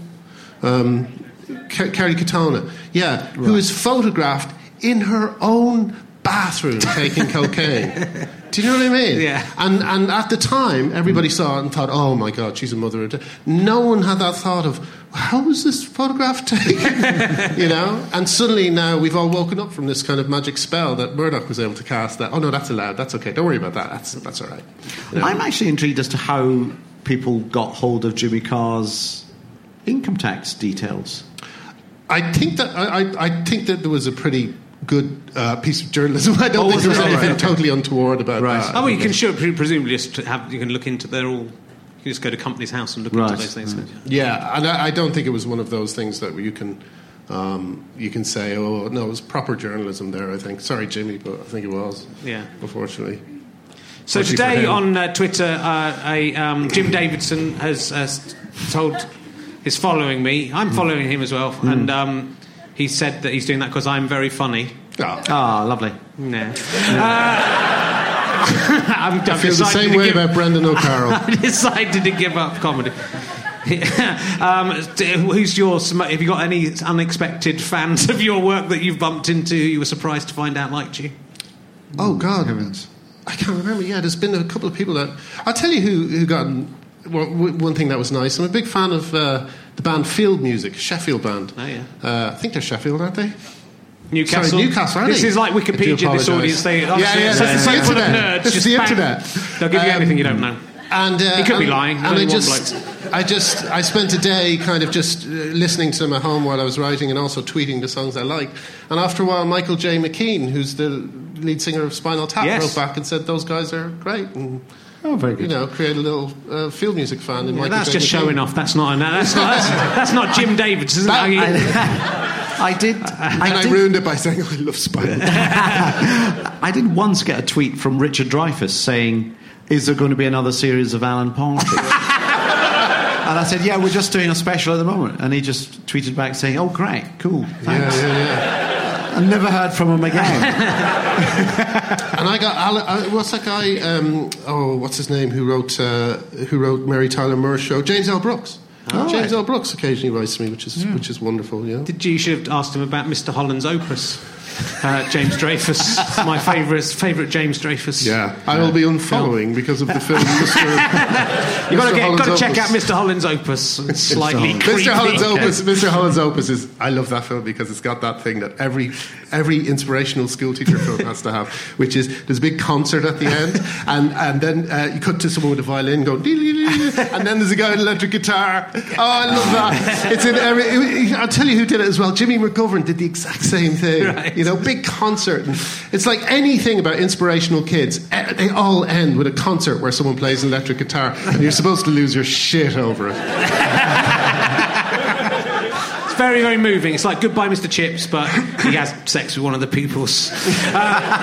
Um, Car- Carrie Katona. Yeah, who is photographed in her own bathroom taking cocaine. Do you know what I mean? Yeah. And and at the time, everybody saw it and thought, "Oh my God, she's a mother." No one had that thought of how was this photograph taken? You know. And suddenly now we've all woken up from this kind of magic spell that Murdoch was able to cast. That oh no, that's allowed. That's okay. Don't worry about that. That's that's all right. You know? I'm actually intrigued as to how people got hold of Jimmy Carr's income tax details. I think that I, I, I think that there was a pretty good uh, piece of journalism. I don't Oh, think was there was it? anything Right. totally untoward about Right. that. Oh, well, you can sure pre- presumably just have you can look into they're all. You can just go to Company's House and look Right. into those things. Right. Yeah, and I, I don't think it was one of those things that you can um, you can say, oh no, it was proper journalism there. I think. Sorry, Jimmy, but I think it was. Yeah. Unfortunately. So Fortunately for today him. on uh, Twitter, uh, a, um, Jim Davidson has uh, told is following me. I'm following him as well, and um, he said that he's doing that because I'm very funny. Oh, Ah, lovely. No. Uh, I'm, I feel the same way about Brendan O'Carroll. I decided to give up comedy. um, who's your? Have you got any unexpected fans of your work that you've bumped into? Who you were surprised to find out liked you? Oh God, I can't remember. Yeah, there's been a couple of people that I'll tell you who who got. Well, w- one thing that was nice. I'm a big fan of uh, the band Field Music, Sheffield band. Oh yeah, uh, I think they're Sheffield, aren't they? Newcastle. Sorry, Newcastle, aren't This they? is like I do Wikipedia. This apologise. audience, they Yeah, yeah, it's this is so the full of internet. nerds. This is just the bang. internet. They'll give you Um, anything you don't know. And uh, He could be and- lying. And Only I one just, I just, I spent a day kind of just uh, listening to them at home while I was writing, and also tweeting the songs I liked. And after a while, Michael J. McKean, who's the lead singer of Spinal Tap, Yes. wrote back and said those guys are great, and Oh, very good. you know, create a little uh, Field Music fan in Yeah, Michael that's J. just McKean. showing off. That's not. That's not. That's, that's not Jim Davids, isn't That- it? I did. And I I did, ruined it by saying I love Spinal Tap. I did once get a tweet from Richard Dreyfuss saying, "Is there going to be another series of Alan Partridge?" And I said, "Yeah, we're just doing a special at the moment." And he just tweeted back saying, "Oh, great, cool, thanks." Yeah, yeah, yeah. I never heard from him again. And I got Alan, uh, what's that guy? Um, oh, what's his name? Who wrote uh, Who wrote Mary Tyler Moore Show? James L. Brooks. Oh, James right. L. Brooks occasionally writes to me, which is which is wonderful. You know. Did you, you should have asked him about Mister Holland's opus? Uh, James Dreyfus, my favourite favourite James Dreyfus. Yeah, I will be unfollowing because of the film. Mister You've got to, get, got to check out Mister Holland's Opus. It's slightly creepy. Mister Holland's Opus. Mister Holland's Opus is. I love that film because it's got that thing that every every inspirational school teacher film has to have, which is there's a big concert at the end, and and then uh, you cut to someone with a violin going, and then there's a guy with an electric guitar. Oh, I love that. It's in every. It, I'll tell you who did it as well. Jimmy McGovern did the exact same thing. Right. You know, big concert. And it's like anything about inspirational kids. They all end with a concert where someone plays an electric guitar, and you're supposed to lose your shit over it. It's very, very moving. It's like Goodbye, Mister Chips, but he has sex with one of the pupils. Uh,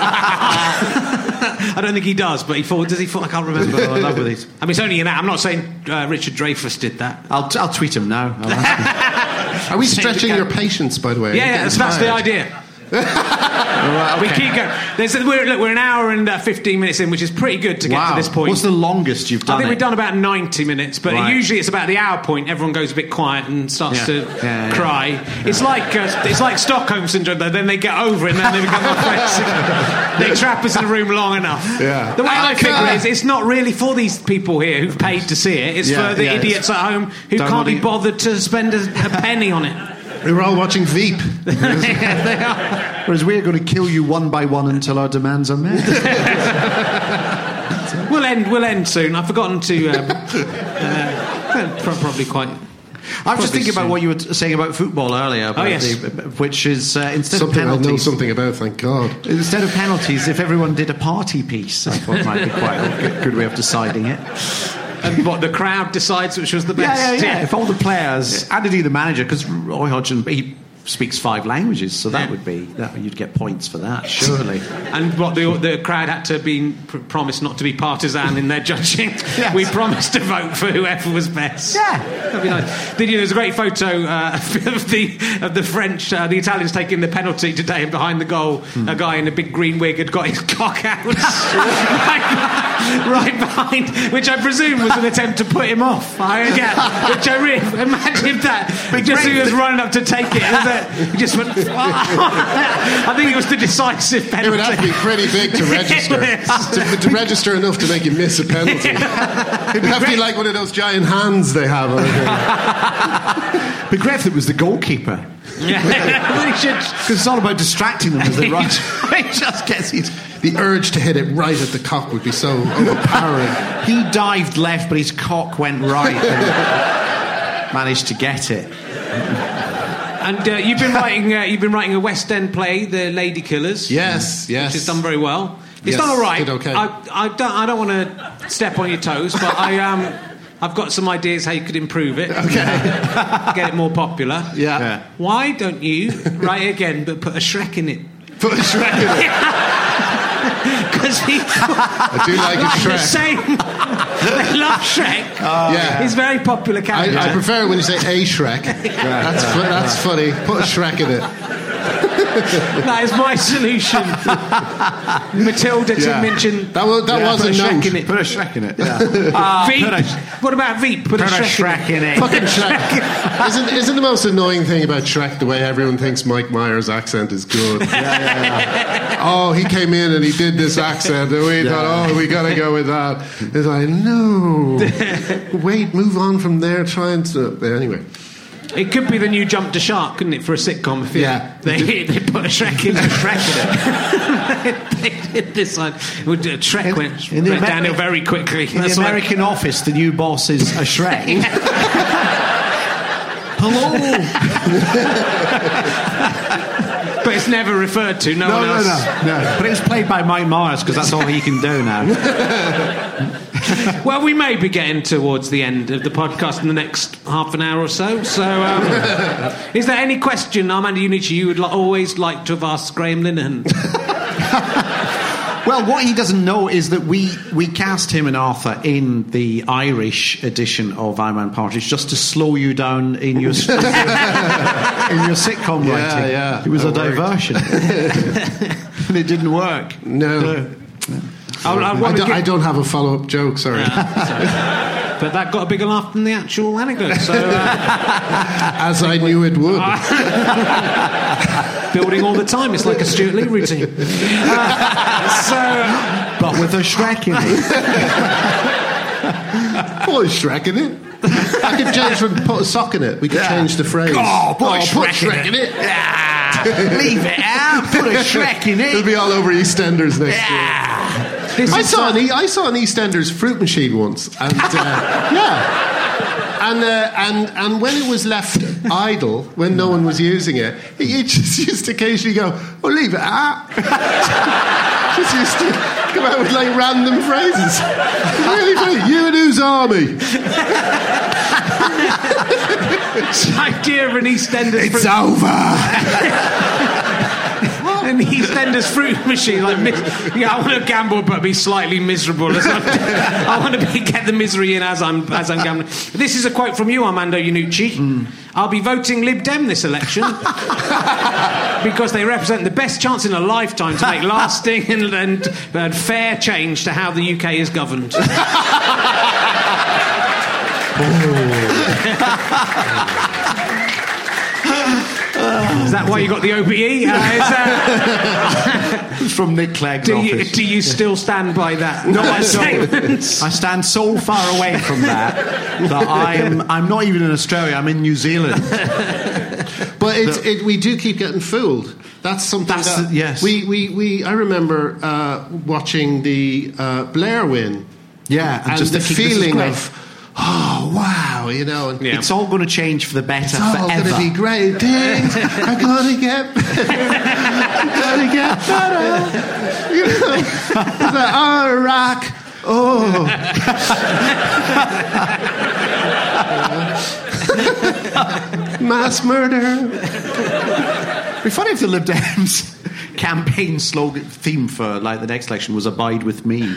I don't think he does, but he fall. Does he fall? I can't remember. Oh, I love with it. I mean, it's only an. I'm not saying uh, Richard Dreyfuss did that. I'll, t- I'll tweet him now. I'll ask him. Are we stretching your patience, by the way? Yeah, yeah, that's, that's the idea. Right, okay. We keep going. There's, we're, look, we're an hour and uh, fifteen minutes in, which is pretty good to get wow. to this point. What's the longest you've done? I think it? we've done about ninety minutes, but right. usually it's about the hour point. Everyone goes a bit quiet and starts yeah. to yeah, yeah. cry. It's like uh, it's like Stockholm syndrome. Though. Then they get over it, and then they become our friends. They trap us in a room long enough. Yeah. The way I, I figure can't. it is, it's not really for these people here who've paid to see it. It's Yeah, for the yeah, idiots at home who Don't can't be really- bothered to spend a, a penny on it. We were all watching Veep. Yeah, they are. Whereas we're going to kill you one by one until our demands are met. We'll end. We'll end soon. I've forgotten to. Um, uh, pro- probably quite. I was just thinking soon. about what you were saying about football earlier, about Oh, yes. the, which is uh, instead Something of I know penalties, something about, thank God. instead of penalties, if everyone did a party piece, I thought might be quite a good, good way of deciding it. And what the crowd decides which was the best. Yeah, yeah, yeah. If all the players, and indeed the manager, because Roy Hodgson, he speaks five languages, so that Yeah. would be that you'd get points for that, surely. And what the the crowd had to be pr- promised not to be partisan in their judging. Yes. We promised to vote for whoever was best. Yeah. That'd be nice. Did you? There's a great photo uh, of the of the French, uh, the Italians taking the penalty today, and behind the goal, Hmm. a guy in a big green wig had got his cock out right, right behind, which I presume was an attempt to put him off. I yeah, which I really imagine that. Just as he was running up to take it, it was a, he just went. I think it was the decisive penalty. It would have to be pretty big to register. to, to register enough to make you miss a penalty. It'd have to be like one of those giant hands they have. But Griff, it was the goalkeeper. Yeah, we should. Because it's all about distracting them as they run. He just gets it. The urge to hit it right at the cock would be so overpowering. He dived left, but his cock went right and managed to get it. And uh, you've been writing. Uh, you've been writing a West End play, The Lady Killers. Yes, yes. Which has done very well. It's Yes, done all right. did okay. I, I don't. I don't want to step on your toes, but I um, I've got some ideas how you could improve it. Okay. Get it more popular. Yeah. Yeah. Why don't you write it again, but put a Shrek in it? Put a Shrek in it. Because he. I do like a The Shrek. same. They love Shrek. Yeah. He's a very popular I, character. I prefer when you say a Shrek. That's fu- that's funny. Put a Shrek in it. That is my solution. Matilda to Yeah. mention. That was that Yeah, was put a Shrek note. in it. Put a Shrek in it. Yeah. Veep. put a- What about Veep? Put, Put a a Shrek, Shrek in it. Fucking Shrek. Isn't, isn't the most annoying thing about Shrek the way everyone thinks Mike Myers' accent is good? Yeah, yeah, yeah. Oh, he came in and he did this accent, and we thought, oh, we gotta go with that. It's like, no. Wait, move on from there, try and... Uh, anyway. It could be the new Jump to Shark, couldn't it, for a sitcom? If Yeah. They, they put a Shrek in. Shrek in it. they did this one. Would uh, Shrek In- went, in the went Amer- downhill very quickly. In That's the why- American office, the new boss is a Shrek. Hello. But it's never referred to. No, No, one no, else. no, no. But it was played by Mike Myers because that's all he can do now. Well, we may be getting towards the end of the podcast in the next half an hour or so. So, um, is there any question, Armando Iannucci, you would li- always like to have asked Graham Linehan? Well, what he doesn't know is that we, we cast him and Arthur in the Irish edition of Iron Man Partridge just to slow you down in your in your sitcom Yeah, writing. yeah, It was a that worked. diversion, and it didn't work. No. No. I, I I want to don't, give- I don't have a follow-up joke, sorry. but that got a bigger laugh than the actual anecdote. So, uh, as I knew it would. Building all the time. It's like a Stuart Lee routine. Uh, so, but with a Shrek in it. Put a Shrek in it. I could change from put a sock in it. We could yeah. change the phrase. Oh, put, oh, a Shrek, put Shrek in it. In it. Yeah. Leave it out. Put a Shrek in it. It'll be all over EastEnders next yeah. year. I saw, an e- I saw an EastEnders fruit machine once. And, uh, yeah. And, uh, and and when it was left idle, when no one was using it, he just used to occasionally go, oh, leave it out. Just used to come out with like random phrases. Really funny. You and whose army? The idea of an EastEnders It's fruit- over. An EastEnders fruit machine, like yeah, I want to gamble but be slightly miserable. As I'm, I want to be, get the misery in as I'm as I'm gambling. This is a quote from you, Armando Iannucci. Mm. I'll be voting Lib Dem this election because they represent the best chance in a lifetime to make lasting and, and, and fair change to how the U K is governed. Is that why you got the O B E? Uh, is that... From Nick Clegg's do office. You, do you still stand by that? No, I don't. I stand so far away from that that I'm I'm not even in Australia. I'm in New Zealand. But it's, it, we do keep getting fooled. That's something. That's that the, yes. We, we, we I remember uh, watching the uh, Blair win. Yeah, and, and just the thinking, feeling of. Oh wow! You know, and yeah. It's all going to change for the better. It's all forever. going to be great. Things are going to get better. Going to get better. You know, it's like, oh, rock. Oh. Mass murder. It'd be funny if the Lib Dems campaign slogan theme for like the next election was "Abide with me."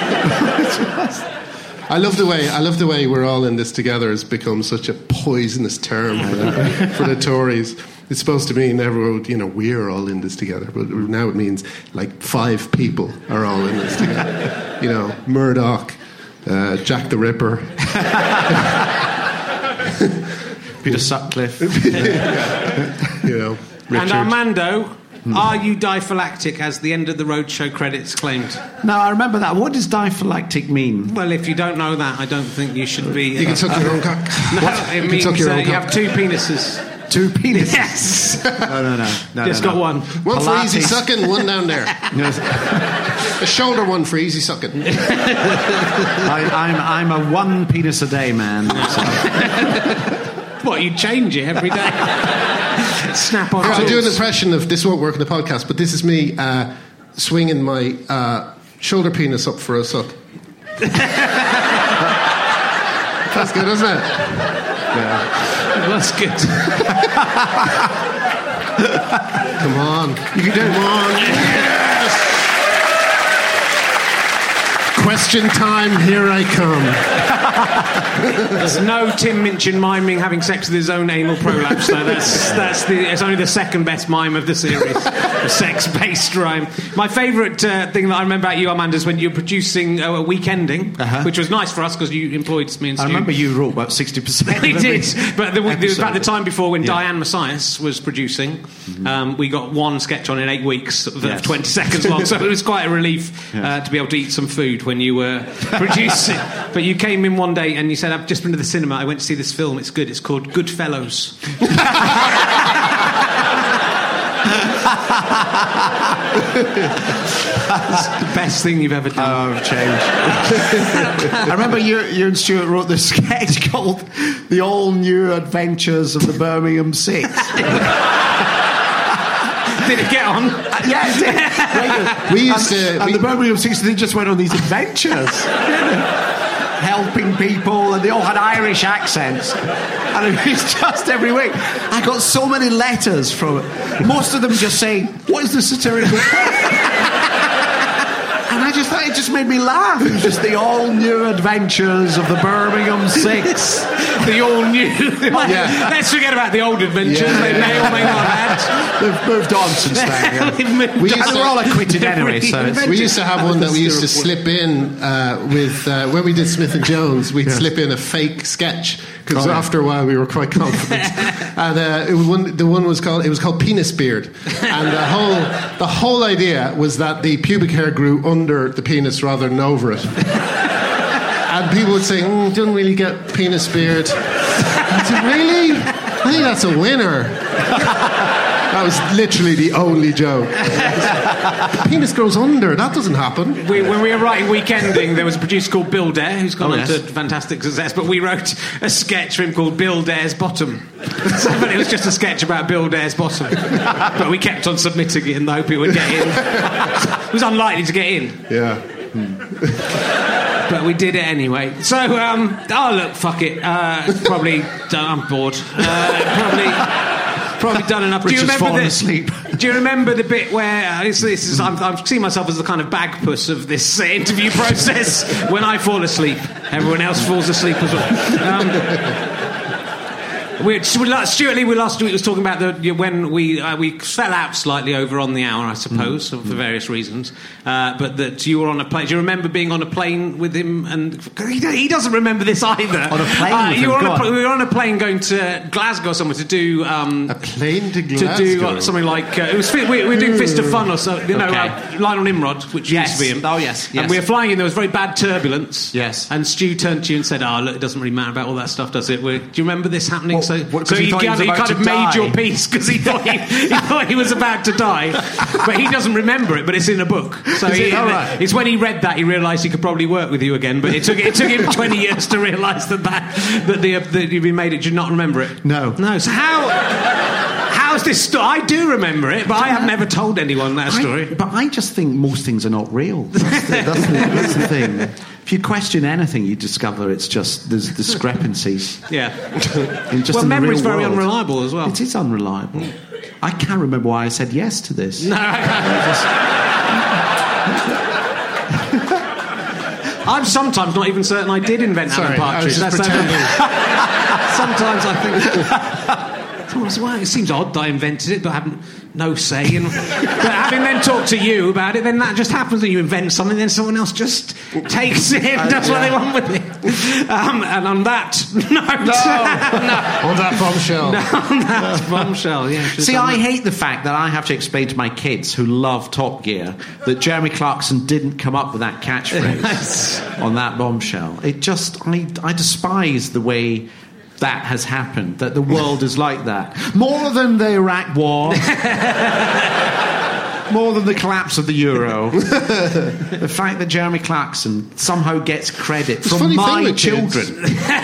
I love the way I love the way we're all in this together has become such a poisonous term for the Tories. It's supposed to mean everyone, you know, we're all in this together, but now it means like five people are all in this together. You know, Murdoch, uh, Jack the Ripper, Peter Sutcliffe, you know, Richard. And Armando. Are you diphylactic, as the end of the roadshow credits claimed? No, I remember that. What does diphylactic mean? Well, if you don't know that, I don't think you should be... You uh, can suck your own cock. No, what? it you means can suck your uh, own you cock. have two penises. Two penises? Yes! no, no, no. no Just no, got no. one. One for easy sucking, one down there. A shoulder one for easy sucking. I, I'm, I'm a one penis a day man. So. What, you change it every day? Snap on. I'll do an impression of this. Won't work in the podcast, but this is me uh, swinging my uh, shoulder penis up for a suck. That's good, isn't it? Yeah, that's good. Come on, you can do it. Come on, yes. Question time. Here I come. There's no Tim Minchin miming having sex with his own anal prolapse. Though that's that's the it's only the second best mime of the series, a sex-based rhyme. My favourite uh, thing that I remember about you, Amanda, is when you were producing uh, a Weekending, uh-huh. which was nice for us because you employed me and Stu. I remember you wrote about sixty percent. He did, but the, the, about the time before when yeah. Diane Messias was producing, mm-hmm. um, we got one sketch on in eight weeks, of yes. twenty seconds long. So it was quite a relief yes. uh, to be able to eat some food when you were producing. But you came in one day and you said, I've just been to the cinema, I went to see this film, it's good, it's called Goodfellows. It's the best thing you've ever done. Oh, I've changed. I remember you, you and Stuart wrote this sketch called The All New Adventures of the Birmingham Six. Did it get on? Uh, yeah, it did. We used and, to... And we, the Birmingham Six, they just went on these adventures. Helping people, and they all had Irish accents. And it was just every week. I got so many letters from it. Most of them just saying, what is the satirical point? And I I just thought it just made me laugh. It was just the all-new adventures of the Birmingham Six. The all-new... Yeah. Let's forget about the old adventures Yeah. they may or may not have They've moved on since then. Yeah. They've moved We on. used And to- we're all acquitted anyway, so it's... We used to have one that we used to slip in uh, with uh, when we did Smith and Jones. We'd slip in a fake sketch because Oh, yeah. after a while we were quite confident. And uh, it was one, the one was called it was called Penis Beard, and the whole the whole idea was that the pubic hair grew under the penis rather than over it. And people would say, mm, "Didn't really get penis beard." I said, "Really? I think that's a winner." That was literally the only joke. The penis grows under. That doesn't happen. We, when we were writing Weekending, there was a producer called Bill Dare, who's gone Oh, on yes. to fantastic success, but we wrote a sketch for him called Bill Dare's Bottom. So, but it was just a sketch about Bill Dare's Bottom. But we kept on submitting it in the hope it would get in. It was unlikely to get in, Yeah. but we did it anyway. So, um, oh, look, fuck it. Uh, probably, done, I'm bored. Uh, probably... Probably done enough. Do you Richard's remember fallen the, asleep. Do you remember the bit where uh, this, this is? I'm, I'm seeing myself as the kind of bagpuss of this uh, interview process. When I fall asleep, everyone else falls asleep as well. Um, we, Stuart Lee, we last week was talking about the when we uh, we fell out slightly over on the hour, I suppose, Mm. for various reasons. Uh, but that you were on a plane. Do you remember being on a plane with him? And he, he doesn't remember this either. On a plane Uh, with you him? were on Go a, pl- on. we were on a plane going to Glasgow somewhere to do. Um, A plane to to Glasgow. do uh, something like uh, it was. We, we were doing Fist of Fun or so. You know, Okay. uh, Lionel Nimrod, which Yes. used to be him. Oh, yes, And yes. we were flying in. There was very bad turbulence. Yes. And Stu turned to you and said, "Ah, oh, look, it doesn't really matter about all that stuff, does it? We're, do you remember this happening?" What- so, what, 'cause so he he, thought he was kind of- he about kind to of made die. your piece because he thought he, he thought he was about to die, but he doesn't remember it. But it's in a book. So Is he, it? All right. it's when he read that he realised he could probably work with you again. But it took it took him twenty years to realise that that that, the, that you'd been made it. Did you not remember it? No. No. So how? How's this story? I do remember it, but I have never told anyone that story. I, but I just think most things are not real. That's the, that's the, that's the thing. If you question anything, you discover it's just there's discrepancies. Yeah. In just Well, in the memory's real very world. unreliable as well. It is unreliable. I can't remember why I said yes to this. No. I'm sometimes not even certain I did invent Sorry, Alan I Partridge. was just That's pretending. sometimes I think. Sometimes, well, it seems odd that I invented it, but I haven't no say. And, but having then talked to you about it, then that just happens that you invent something, then someone else just takes it and does what they want with it. Um, and on that note, no, On that bombshell. on that bombshell, yeah. should've See, done I that. hate the fact that I have to explain to my kids who love Top Gear that Jeremy Clarkson didn't come up with that catchphrase on that bombshell. It just, I, I despise the way that has happened, that the world is like that. More than the Iraq War. More than the collapse of the euro. The fact that Jeremy Clarkson somehow gets credit It's a from funny thing my with kids. children.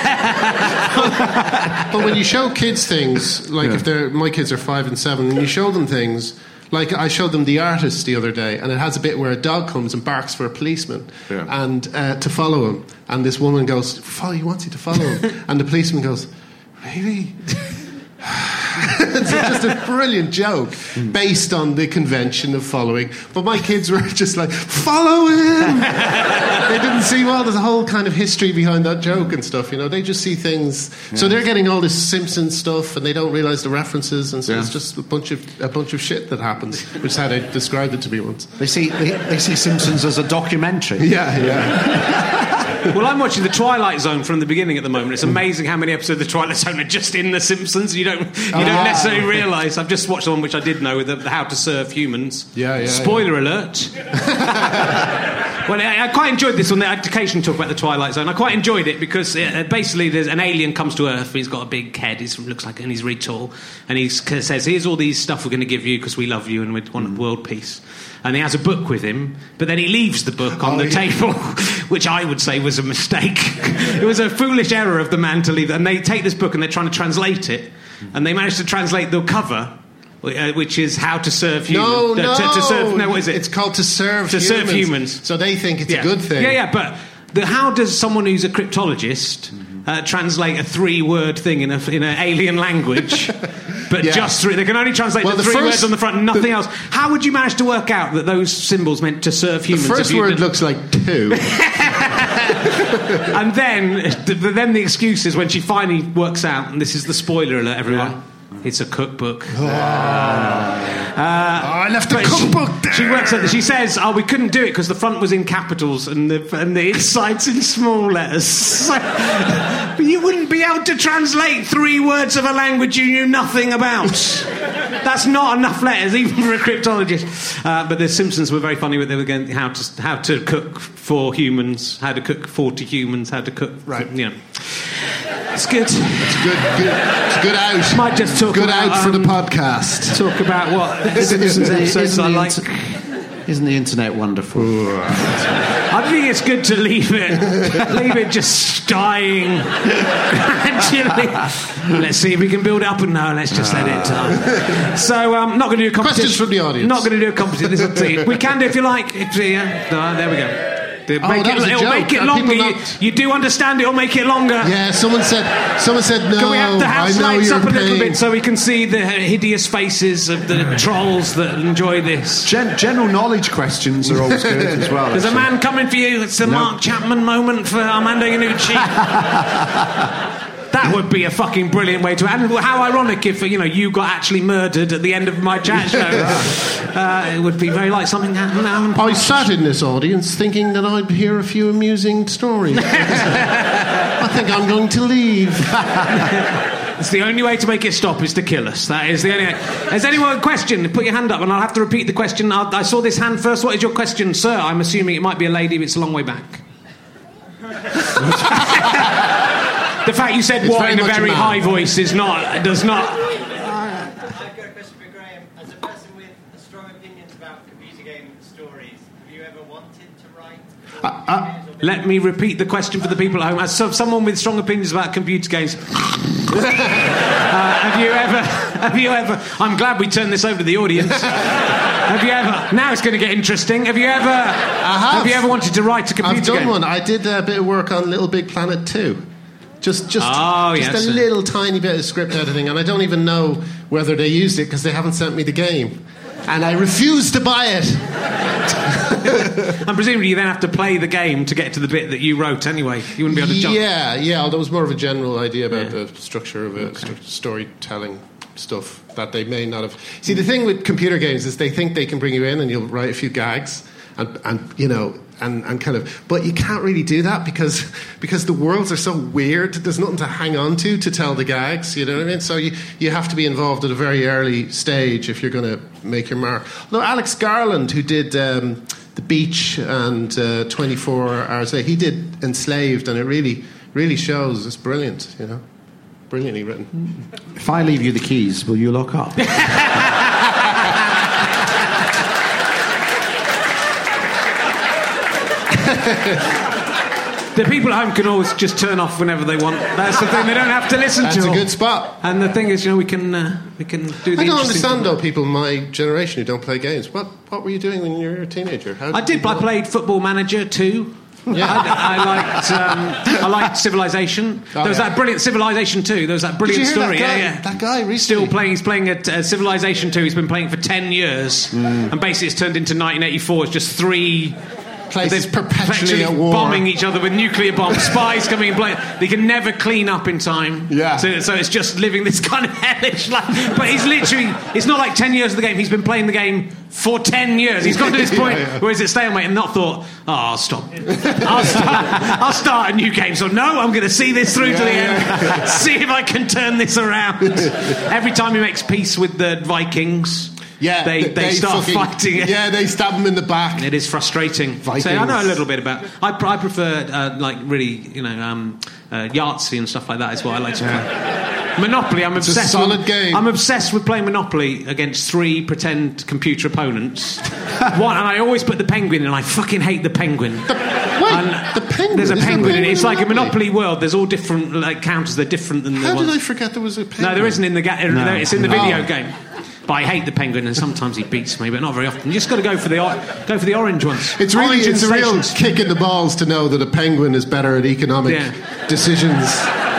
But when you show kids things, like Yeah. if they're my kids are five and seven, and you show them things, like I showed them The Artist the other day, and it has a bit where a dog comes and barks for a policeman, Yeah. and uh, to follow him, and this woman goes, "Follow, he wants you to follow him," and the policeman goes, "Really?" It's just a brilliant joke based on the convention of following. But my kids were just like, follow him! They didn't see, well, there's a whole kind of history behind that joke and stuff, you know. They just see things. So they're getting all this Simpsons stuff and they don't realise the references, and so Yeah. it's just a bunch of a bunch of shit that happens, which is how they described it to me once. They see, they, they see Simpsons as a documentary. Yeah, yeah. Well, I'm watching The Twilight Zone from the beginning at the moment. It's amazing how many episodes of The Twilight Zone are just in The Simpsons. You don't, you don't Ah. necessarily realise. I've just watched the one which I did know, with the, the How to Serve Humans. Yeah, yeah, Spoiler alert. Well, I, I quite enjoyed this on the education talk about The Twilight Zone. I quite enjoyed it because uh, basically there's an alien comes to Earth. He's got a big head. He looks like, and he's really tall. And he says, "Here's all these stuff we're going to give you because we love you and we want world peace." And he has a book with him, but then he leaves the book on Oh, the yeah. table, which I would say was a mistake. It was a foolish error of the man to leave. And they take this book and they're trying to translate it, and they managed to translate the cover, uh, which is How to Serve Humans. No, to, no. to, to serve, no, what is it? It's called To Serve To Humans. Serve Humans. So they think it's yeah. a good thing. Yeah, yeah, but the, how does someone who's a cryptologist uh, translate a three-word thing in a in an alien language but Yeah. just three. They can only translate Well, the the three first- words on the front, nothing the- else. How would you manage to work out that those symbols meant to serve humans? The if first you word did- looks like two. And then, the, the, then the excuse is when she finally works out, and this is the spoiler alert, everyone. It's a cookbook. oh, I left the But she- cookbook there. She works out. She says, "Oh, we couldn't do it because the front was in capitals and the and the inside's in small letters." So- but you wouldn't be able to translate three words of a language you knew nothing about. That's not enough letters, even for a cryptologist. Uh, but the Simpsons were very funny with they were going how to how to cook for humans, how to cook forty humans, how to cook. Right. You know. It's good. It's good, good. It's good out. Might just talk good about, out for um, the podcast. Talk about what the Isn't, Simpsons isn't, the, episodes isn't, I the like. inter- isn't the internet wonderful? I think it's good to leave it, leave it just dying gradually. Let's see if we can build it up, and no, let's just let it die. So, um, not going to do a competition. Questions from the audience. Not going to do a competition. This is up to you. We can do if you like. If, yeah, no, there we go. The- Oh, make that it, was a it'll joke. make it Are longer. people You, not- you do understand it'll make it longer. Yeah, someone said. Someone said no. Can we have the house I know lights you're up a little paying. bit so we can see the hideous faces of the trolls that enjoy this? Gen- general knowledge questions are always good as well. There's a actually. man coming for you. It's the No. Mark Chapman moment for Armando Iannucci. That would be a fucking brilliant way to. And how ironic if you know you got actually murdered at the end of my chat show. uh, it would be very like something happened. happened. I sat in this audience thinking that I'd hear a few amusing stories. I think I'm going to leave. It's the only way to make it stop is to kill us. That is the only way. Has anyone a question? Put your hand up, and I'll have to repeat the question. I'll, I saw this hand first. What is your question, sir? I'm assuming it might be a lady, but it's a long way back. The fact you said It's what very in a much a very man. high voice is not does not. I've got a question for Graham. As a person with strong opinions about computer game stories, have you ever wanted to write? Uh, uh, Let me repeat the question for the people at home. As so- someone with strong opinions about computer games, uh, have you ever? Have you ever? I'm glad we turned this over to the audience. Have you ever? Now it's going to get interesting. Have you ever? have. Have you ever wanted to write a computer I've done game? one. I did a bit of work on Little Big Planet two. Just, just, Oh, just yes. a little tiny bit of script editing, and I don't even know whether they used it because they haven't sent me the game, and I refuse to buy it. And presumably you then have to play the game to get to the bit that you wrote anyway. You wouldn't be able to jump. Yeah, yeah. Although it was more of a general idea about Yeah. the structure of it, st- storytelling stuff that they may not have. See, the thing with computer games is they think they can bring you in and you'll write a few gags, and, and you know. And, and kind of, but you can't really do that because because the worlds are so weird. There's nothing to hang on to to tell the gags. You know what I mean? So you, you have to be involved at a very early stage if you're going to make your mark. Although Alex Garland, who did um, The Beach and uh, twenty-four hours Later, he did Enslaved, and it really really shows. It's brilliant. You know, brilliantly written. If I leave you the keys, will you lock up? The people at home can always just turn off whenever they want. That's the thing; they don't have to listen That's to. a all. good spot. And the thing is, you know, we can uh, we can do the. I don't interesting understand thing. though people my generation who don't play games. What what were you doing when you were a teenager? How I did. you I played Football Manager too. Yeah. I, I liked. Um, I liked Civilization. Oh, there was yeah. that brilliant Civilization two. There was that Did brilliant you hear story. that guy? Yeah, yeah. That guy recently. Still playing. He's playing at uh, Civilization two. He's been playing for ten years, and basically it's turned into nineteen eighty-four. It's just three. Places They're perpetually at war. bombing each other with nuclear bombs. Spies coming and playing. They can never clean up in time. Yeah. So, so it's just living this kind of hellish life. But he's literally. It's not like ten years of the game. He's been playing the game for ten years. He's got to this point Yeah, yeah. where he's at stalemate and not thought, oh, I'll stop. I'll start, I'll start a new game. So no, I'm going to see this through to the Yeah, end. See if I can turn this around. Every time he makes peace with the Vikings. Yeah, they, th- they, start fucking- fighting it. Yeah, they stab him in the back. It is frustrating. Vikings. So I know a little bit about. I, pr- I prefer uh, like really, you know, um, uh, Yahtzee and stuff like that. Is what I like to play. Monopoly. I'm a obsessed. solid with, game. I'm obsessed with playing Monopoly against three pretend computer opponents. One, and I always put the penguin in. And I fucking hate the penguin. The, wait, And the penguin. There's a Is there penguin in it. in It's like a Monopoly? Monopoly world. There's all different like counters. They're different than the How ones. did I forget there was a penguin? No, there isn't in the. Ga- No. It's in the Oh. video game. But I hate the penguin, and sometimes he beats me, but not very often. You just got to go for the or- go for the orange ones. It's really Orange it's a real stations. kick in the balls to know that a penguin is better at economic Yeah. decisions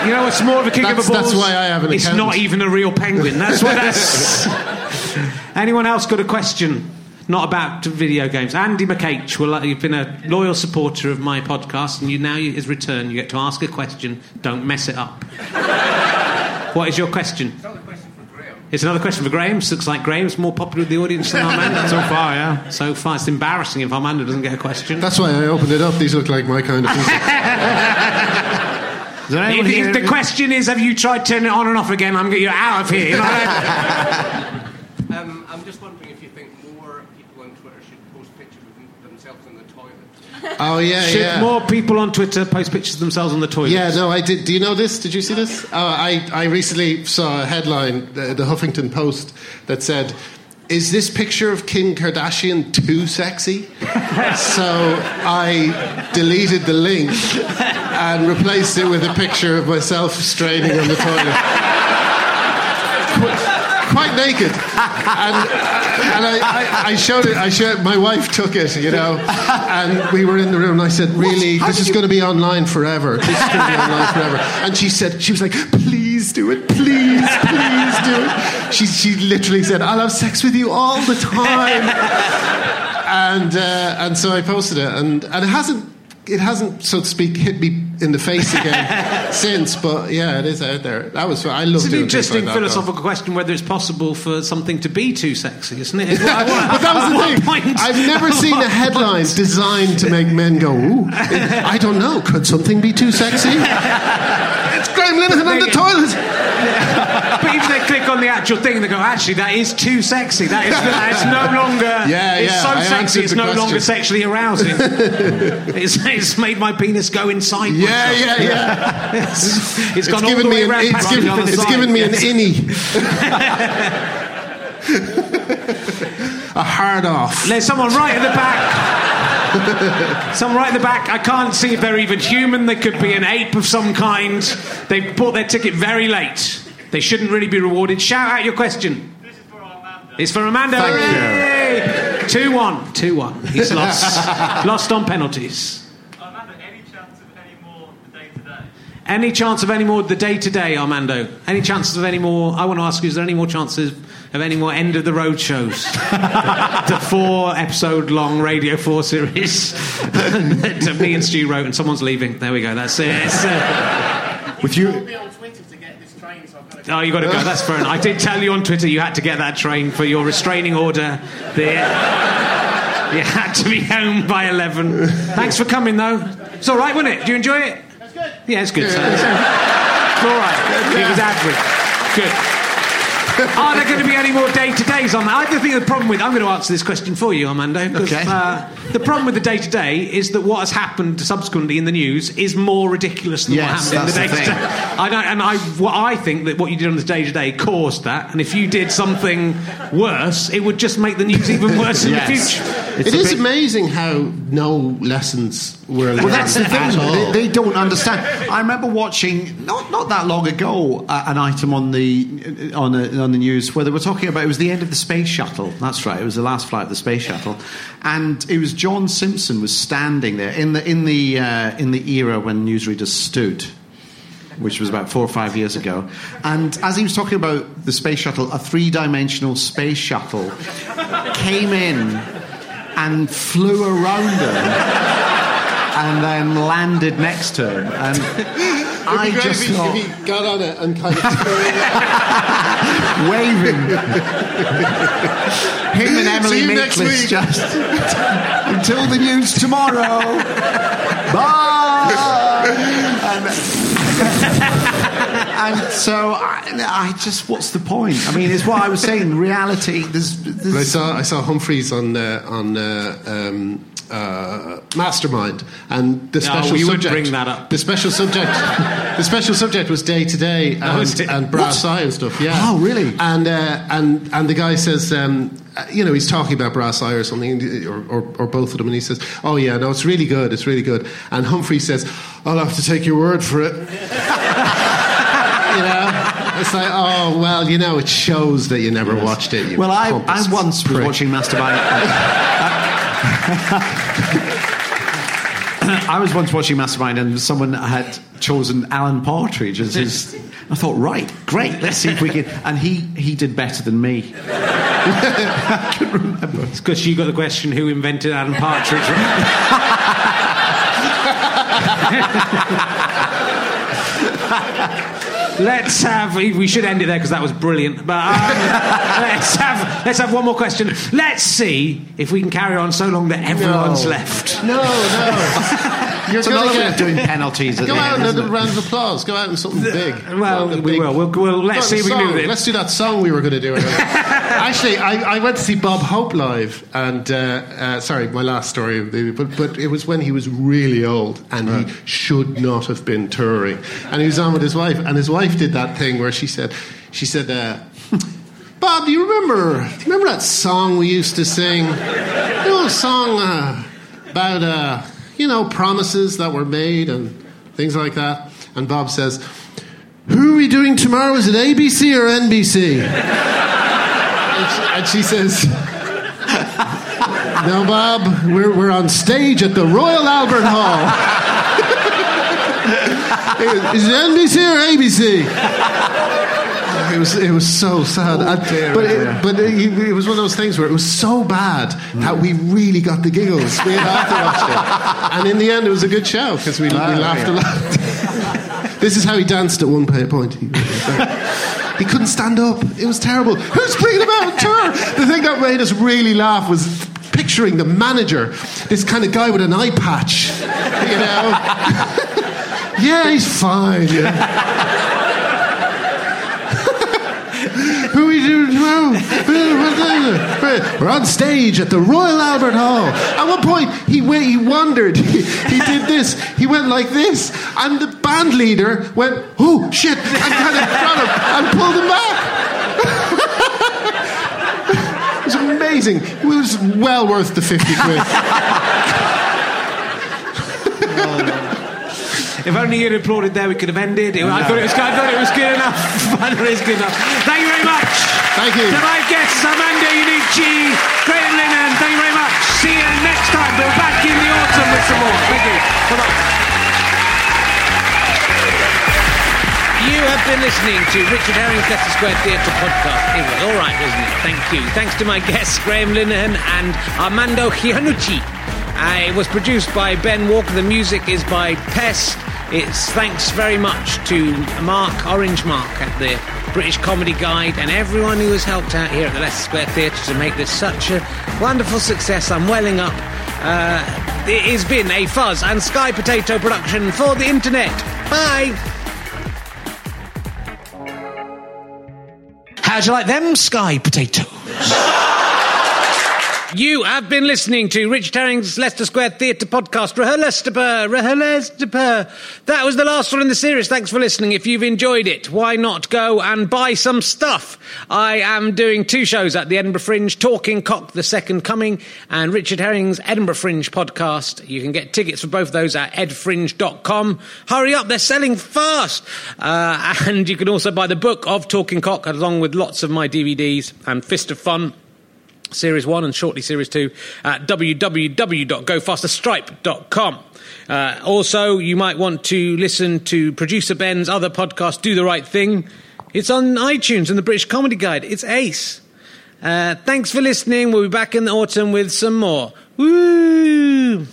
You know what's more of a kick That's- of the balls? that's why I have an It's accountant. not even a real penguin. That's what that's... Anyone else got a question? Not about video games. Andy McH, well, you've been a loyal supporter of my podcast, and you now, his return, you get to ask a question. Don't mess it up. What is your question? It's another question for Graham. It's another question for Graham. Looks like Graham's more popular with the audience than Armando. So far, yeah. So far, it's embarrassing if Armando doesn't get a question. That's why I opened it up. These look like my kind of pieces. Is there anyone If, here- if the question is, have you tried turning it on and off again? I'm getting you out of here. You know? Um, I'm just wondering if you think more people on Twitter should post pictures of themselves in the toilet. Oh, yeah, Should yeah. more people on Twitter post pictures of themselves on the toilet? Yeah, no, I did. Do you know this? Did you see this? Oh, I, I recently saw a headline, the, the Huffington Post, that said, "Is this picture of Kim Kardashian too sexy?" So I deleted the link and replaced it with a picture of myself straining on the toilet. Quite naked, and and I, I, I showed it. I showed my wife took it, you know, and we were in the room. And I said, "Really, this is going to be online forever. This is going to be online forever." And she said, she was like, "Please do it, please, please do it." She she literally said, "I'll have sex with you all the time." And uh, and so I posted it, and and it hasn't. It hasn't, so to speak, hit me in the face again since, but yeah, it is out there. That was I love It's an doing interesting things like that, philosophical question whether it's possible for something to be too sexy, isn't it? but that was the thing. Point? I've never seen a headline designed to make men go, "Ooh, I don't know, could something be too sexy?" It's Graham Linehan on the toilet. But if they click on the actual thing, they go, "Actually, that is too sexy. That is, that is no longer. Yeah, it's yeah, so I sexy. answered It's the no question. longer sexually arousing. it's, it's made my penis go inside. Yeah, myself. yeah, yeah. it's, it's gone It's all the given way me an, around. it's past given, the other it's side. given me an Yes. innie. A hard off. There's someone right at the back. Someone right at the back. I can't see if they're even human. They could be an ape of some kind. They've bought their ticket very late. They shouldn't really be rewarded. Shout out your question. This is for Armando. It's for Amanda. Thank two one. two one. He's lost. Lost on penalties. Armando, any chance of any more the day today? Any chance of any more the day to day, Armando? Any chances of any more? I want to ask you: is there any more chances of any more end of the road shows? The four episode long Radio Four series that me and Stu wrote, and someone's leaving. There we go. That's it. It's, uh, With you, I'll be on Twitter to get this train, so I've got to oh, you got to go. That's fair enough. I did tell you on Twitter you had to get that train for your restraining order. There. You had to be home by eleven. Thanks for coming, though. It's all right, wasn't it? Do you enjoy it? That's good. Yeah, it's good. So it's all right. It was average. Good. Are there going to be any more day-to-days on that? I think the problem with... I'm going to answer this question for you, Armando. 'Cause, Okay. Uh, the problem with the day-to-day is that what has happened subsequently in the news is more ridiculous than Yes, what happened in the that's the day-to-day. I don't, and I, what I think that what you did on the day-to-day caused that, and if you did something worse, it would just make the news even worse in Yes. the future. It's It a is big- amazing how no lessons were learned Well, that's the thing. at all. They, they don't understand. I remember watching not not that long ago uh, an item on the on the, on the news where they were talking about it was the end of the space shuttle. That's right. It was the last flight of the space shuttle, and it was John Simpson was standing there in the in the uh, in the era when newsreaders stood, which was about four or five years ago. And as he was talking about the space shuttle, a three-dimensional space shuttle came in and flew around him and then landed next to him. And I It'd be great just if he, thought, if he got on it and kind of waving. Him and See Emily you next Meeklis week. just until the news tomorrow. Bye. And, and so I, I just, what's the point? I mean, it's what I was saying. Reality. There's, there's I saw I saw Humphreys on uh, on uh, um, uh, Mastermind, and the No, special we would subject. bring that up. The special subject. the special subject was day to day Oh, is and it? and brass eye and stuff. Yeah. Oh, really? And uh, and and the guy says. Um, uh, you know, he's talking about brass eye or something, or, or, or both of them, and he says, "Oh yeah, no, it's really good, it's really good." And Humphrey says, "I'll have to take your word for it." You know, it's like, oh well, you know, it shows that you never watched it. You well, I, pompous I once was prick. watching Masturbate. I was once watching Mastermind and someone had chosen Alan Partridge as his... I thought, right, great, let's see if we can... And he, he did better than me. I couldn't remember. It's because you got the question, who invented Alan Partridge? Let's have... We should end it there because that was brilliant. But um, let's have let's have one more question. Let's see if we can carry on so long that everyone's no. left. No, no. You're It's going another to way get of doing penalties. At Go the out end, and isn't a it? round of applause. Go out and something big. Well, Something we big. will. We'll, we'll let's Go see on, if we can song. do this. Let's do that song we were going to do earlier. Actually, I, I went to see Bob Hope live, and uh, uh, sorry, my last story, but but it was when he was really old, and right. he should not have been touring, and he was on with his wife, and his wife did that thing where she said, she said, uh, Bob, do you remember? Do you remember that song we used to sing? You know, a song uh, about uh, you know promises that were made and things like that. And Bob says, "Who are we doing tomorrow? Is it A B C or N B C?" And she, and she says, "No, Bob, we're, we're on stage at the Royal Albert Hall. Is it N B C or A B C?" It was it was so sad, oh, and, dear, but dear. it, but it, it was one of those things where it was so bad that we really got the giggles. We had to watch it, and in the end, it was a good show because we, oh, we laughed yeah. a lot. This is how he danced at one point. He, he couldn't stand up. It was terrible. Who's bringing him out on tour? The thing that made us really laugh was picturing the manager, this kind of guy with an eye patch, you know. Yeah, he's fine. Yeah. Who are we doing tomorrow? We're on stage at the Royal Albert Hall. At one point, he went, he wandered. He, he did this. He went like this, and the band leader went, "Oh shit!" and kind of got him and pulled him back. It was amazing. It was well worth the fifty quid. If only you'd applauded there, we could have ended. I thought it was. I thought it was good enough. I thought it was good enough. Thank you very much. Thank you. To my guests, Armando Iannucci, Graham Linehan. Thank you very much. See you next time. We're back in the autumn with some more. Thank you. Bye-bye. You have been listening to Richard Herring's Leicester Square Theatre podcast. It was all right, wasn't it? Thank you. Thanks to my guests, Graham Linehan and Armando Iannucci. Uh, it was produced by Ben Walker. The music is by Pest. It's thanks very much to Mark, Orange Mark, at the British Comedy Guide, and everyone who has helped out here at the Leicester Square Theatre to make this such a wonderful success. I'm welling up. Uh, it has been a Fuzz and Sky Potato production for the internet. Bye. How'd you like them Sky Potatoes? You have been listening to Richard Herring's Leicester Square Theatre podcast. Rehearsed-a-purr, rehearsed-a-purr. That was the last one in the series. Thanks for listening. If you've enjoyed it, why not go and buy some stuff? I am doing two shows at the Edinburgh Fringe, Talking Cock, The Second Coming, and Richard Herring's Edinburgh Fringe podcast. You can get tickets for both of those at ed fringe dot com. Hurry up, they're selling fast. Uh, and you can also buy the book of Talking Cock, along with lots of my D V Ds and Fist of Fun. Series one and shortly Series two at w w w dot go faster stripe dot com. Uh, also, you might want to listen to Producer Ben's other podcast, Do the Right Thing. It's on iTunes and the British Comedy Guide. It's ace. Uh, thanks for listening. We'll be back in the autumn with some more. Woo!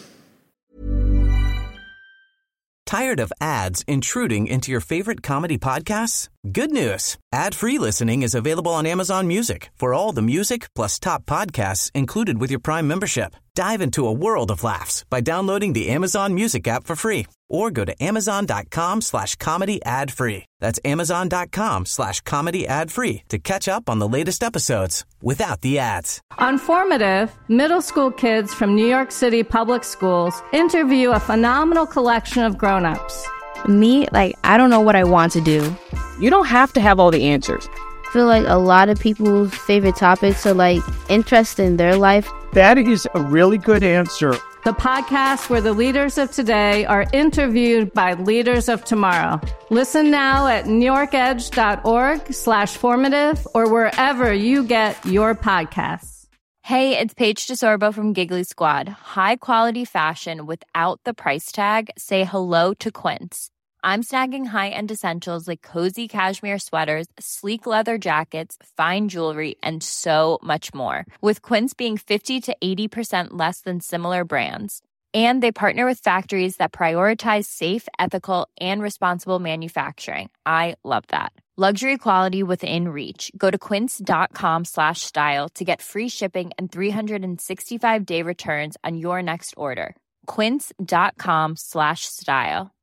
Tired of ads intruding into your favorite comedy podcasts? Good news. Ad-free listening is available on Amazon Music for all the music plus top podcasts included with your Prime membership. Dive into a world of laughs by downloading the Amazon Music app for free or go to amazon.com slash comedy ad free. That's amazon.com slash comedy ad free to catch up on the latest episodes without the ads. On Formative, middle school kids from New York City public schools interview a phenomenal collection of grown-ups. Me, like, I don't know what I want to do. You don't have to have all the answers. I feel like a lot of people's favorite topics are, like, interest in their life. That is a really good answer. The podcast where the leaders of today are interviewed by leaders of tomorrow. Listen now at newyorkedge.org slash formative or wherever you get your podcasts. Hey, it's Paige DeSorbo from Giggly Squad. High quality fashion without the price tag. Say hello to Quince. I'm snagging high-end essentials like cozy cashmere sweaters, sleek leather jackets, fine jewelry, and so much more. With Quince being fifty to eighty percent less than similar brands. And they partner with factories that prioritize safe, ethical, and responsible manufacturing. I love that. Luxury quality within reach. Go to quince.com slash style to get free shipping and three sixty-five day returns on your next order. Quince.com slash style.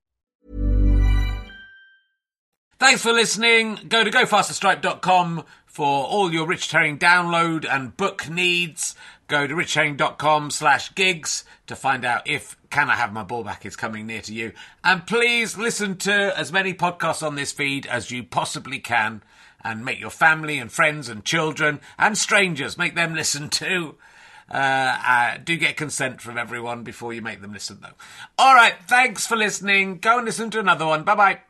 Thanks for listening. Go to go faster stripe dot com for all your Richard Herring download and book needs. Go to richard herring dot com slash gigs to find out if Can I Have My Ball Back is coming near to you. And please listen to as many podcasts on this feed as you possibly can and make your family and friends and children and strangers, make them listen too. Uh, uh, do get consent from everyone before you make them listen, though. All right, thanks for listening. Go and listen to another one. Bye-bye.